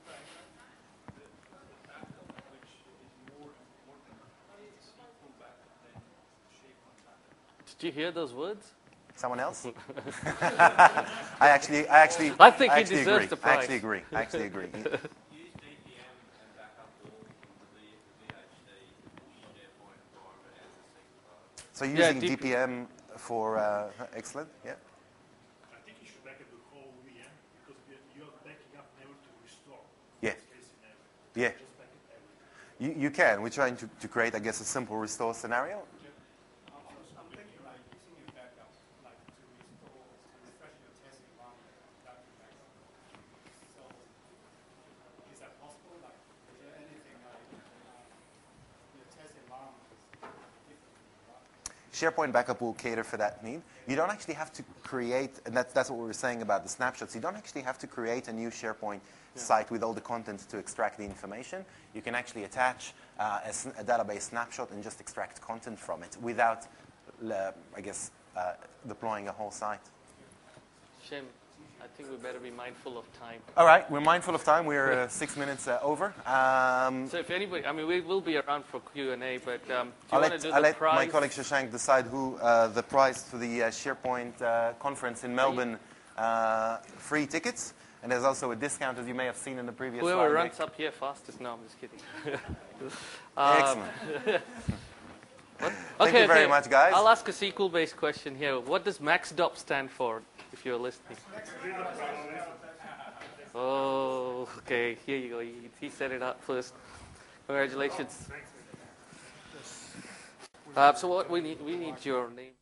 Did you hear those words? Someone else? I actually, I actually, I think I he actually deserves agree. the I prize. actually agree. I actually agree. Use D P M and backup all from the V H D SharePoint environment as a single file. So Yeah, using D P- D P M for uh, excellent, yeah. I think you should back up the whole V M because you- you're backing up never to restore. Yeah. It's case scenario. Yeah, Just back up everything. you, you can. We're trying to, to create, I guess, a simple restore scenario. I'm thinking like using your backup, like to restore, to refresh your test environment without your backup. So, is that possible? Like, is there anything like, uh, your test environment is different, right? SharePoint Backup will cater for that need. You don't actually have to create, and that's, that's what we were saying about the snapshots. You don't actually have to create a new SharePoint yeah. site with all the content to extract the information. You can actually attach uh, a, sn- a database snapshot and just extract content from it without, uh, I guess, uh, deploying a whole site. Shame. I think we better be mindful of time. All right, we're mindful of time. We're uh, six minutes uh, over. Um, So if anybody, I mean, we will be around for Q and A, but um, do you I'll want to let, do I'll the let prize? my colleague Shashank decide who uh, the prize for the uh, SharePoint uh, conference in Melbourne uh, free tickets. And there's also a discount, as you may have seen in the previous slide. Whoever Nick. runs up here fastest. No, I'm just kidding. um, Excellent. what? Thank okay, you very okay. much, guys. I'll ask a S Q L-based question here. What does MaxDop stand for, if you're listening? Oh, okay. Here you go. He, he set it up first. Congratulations. Uh, so what we need, we need your name.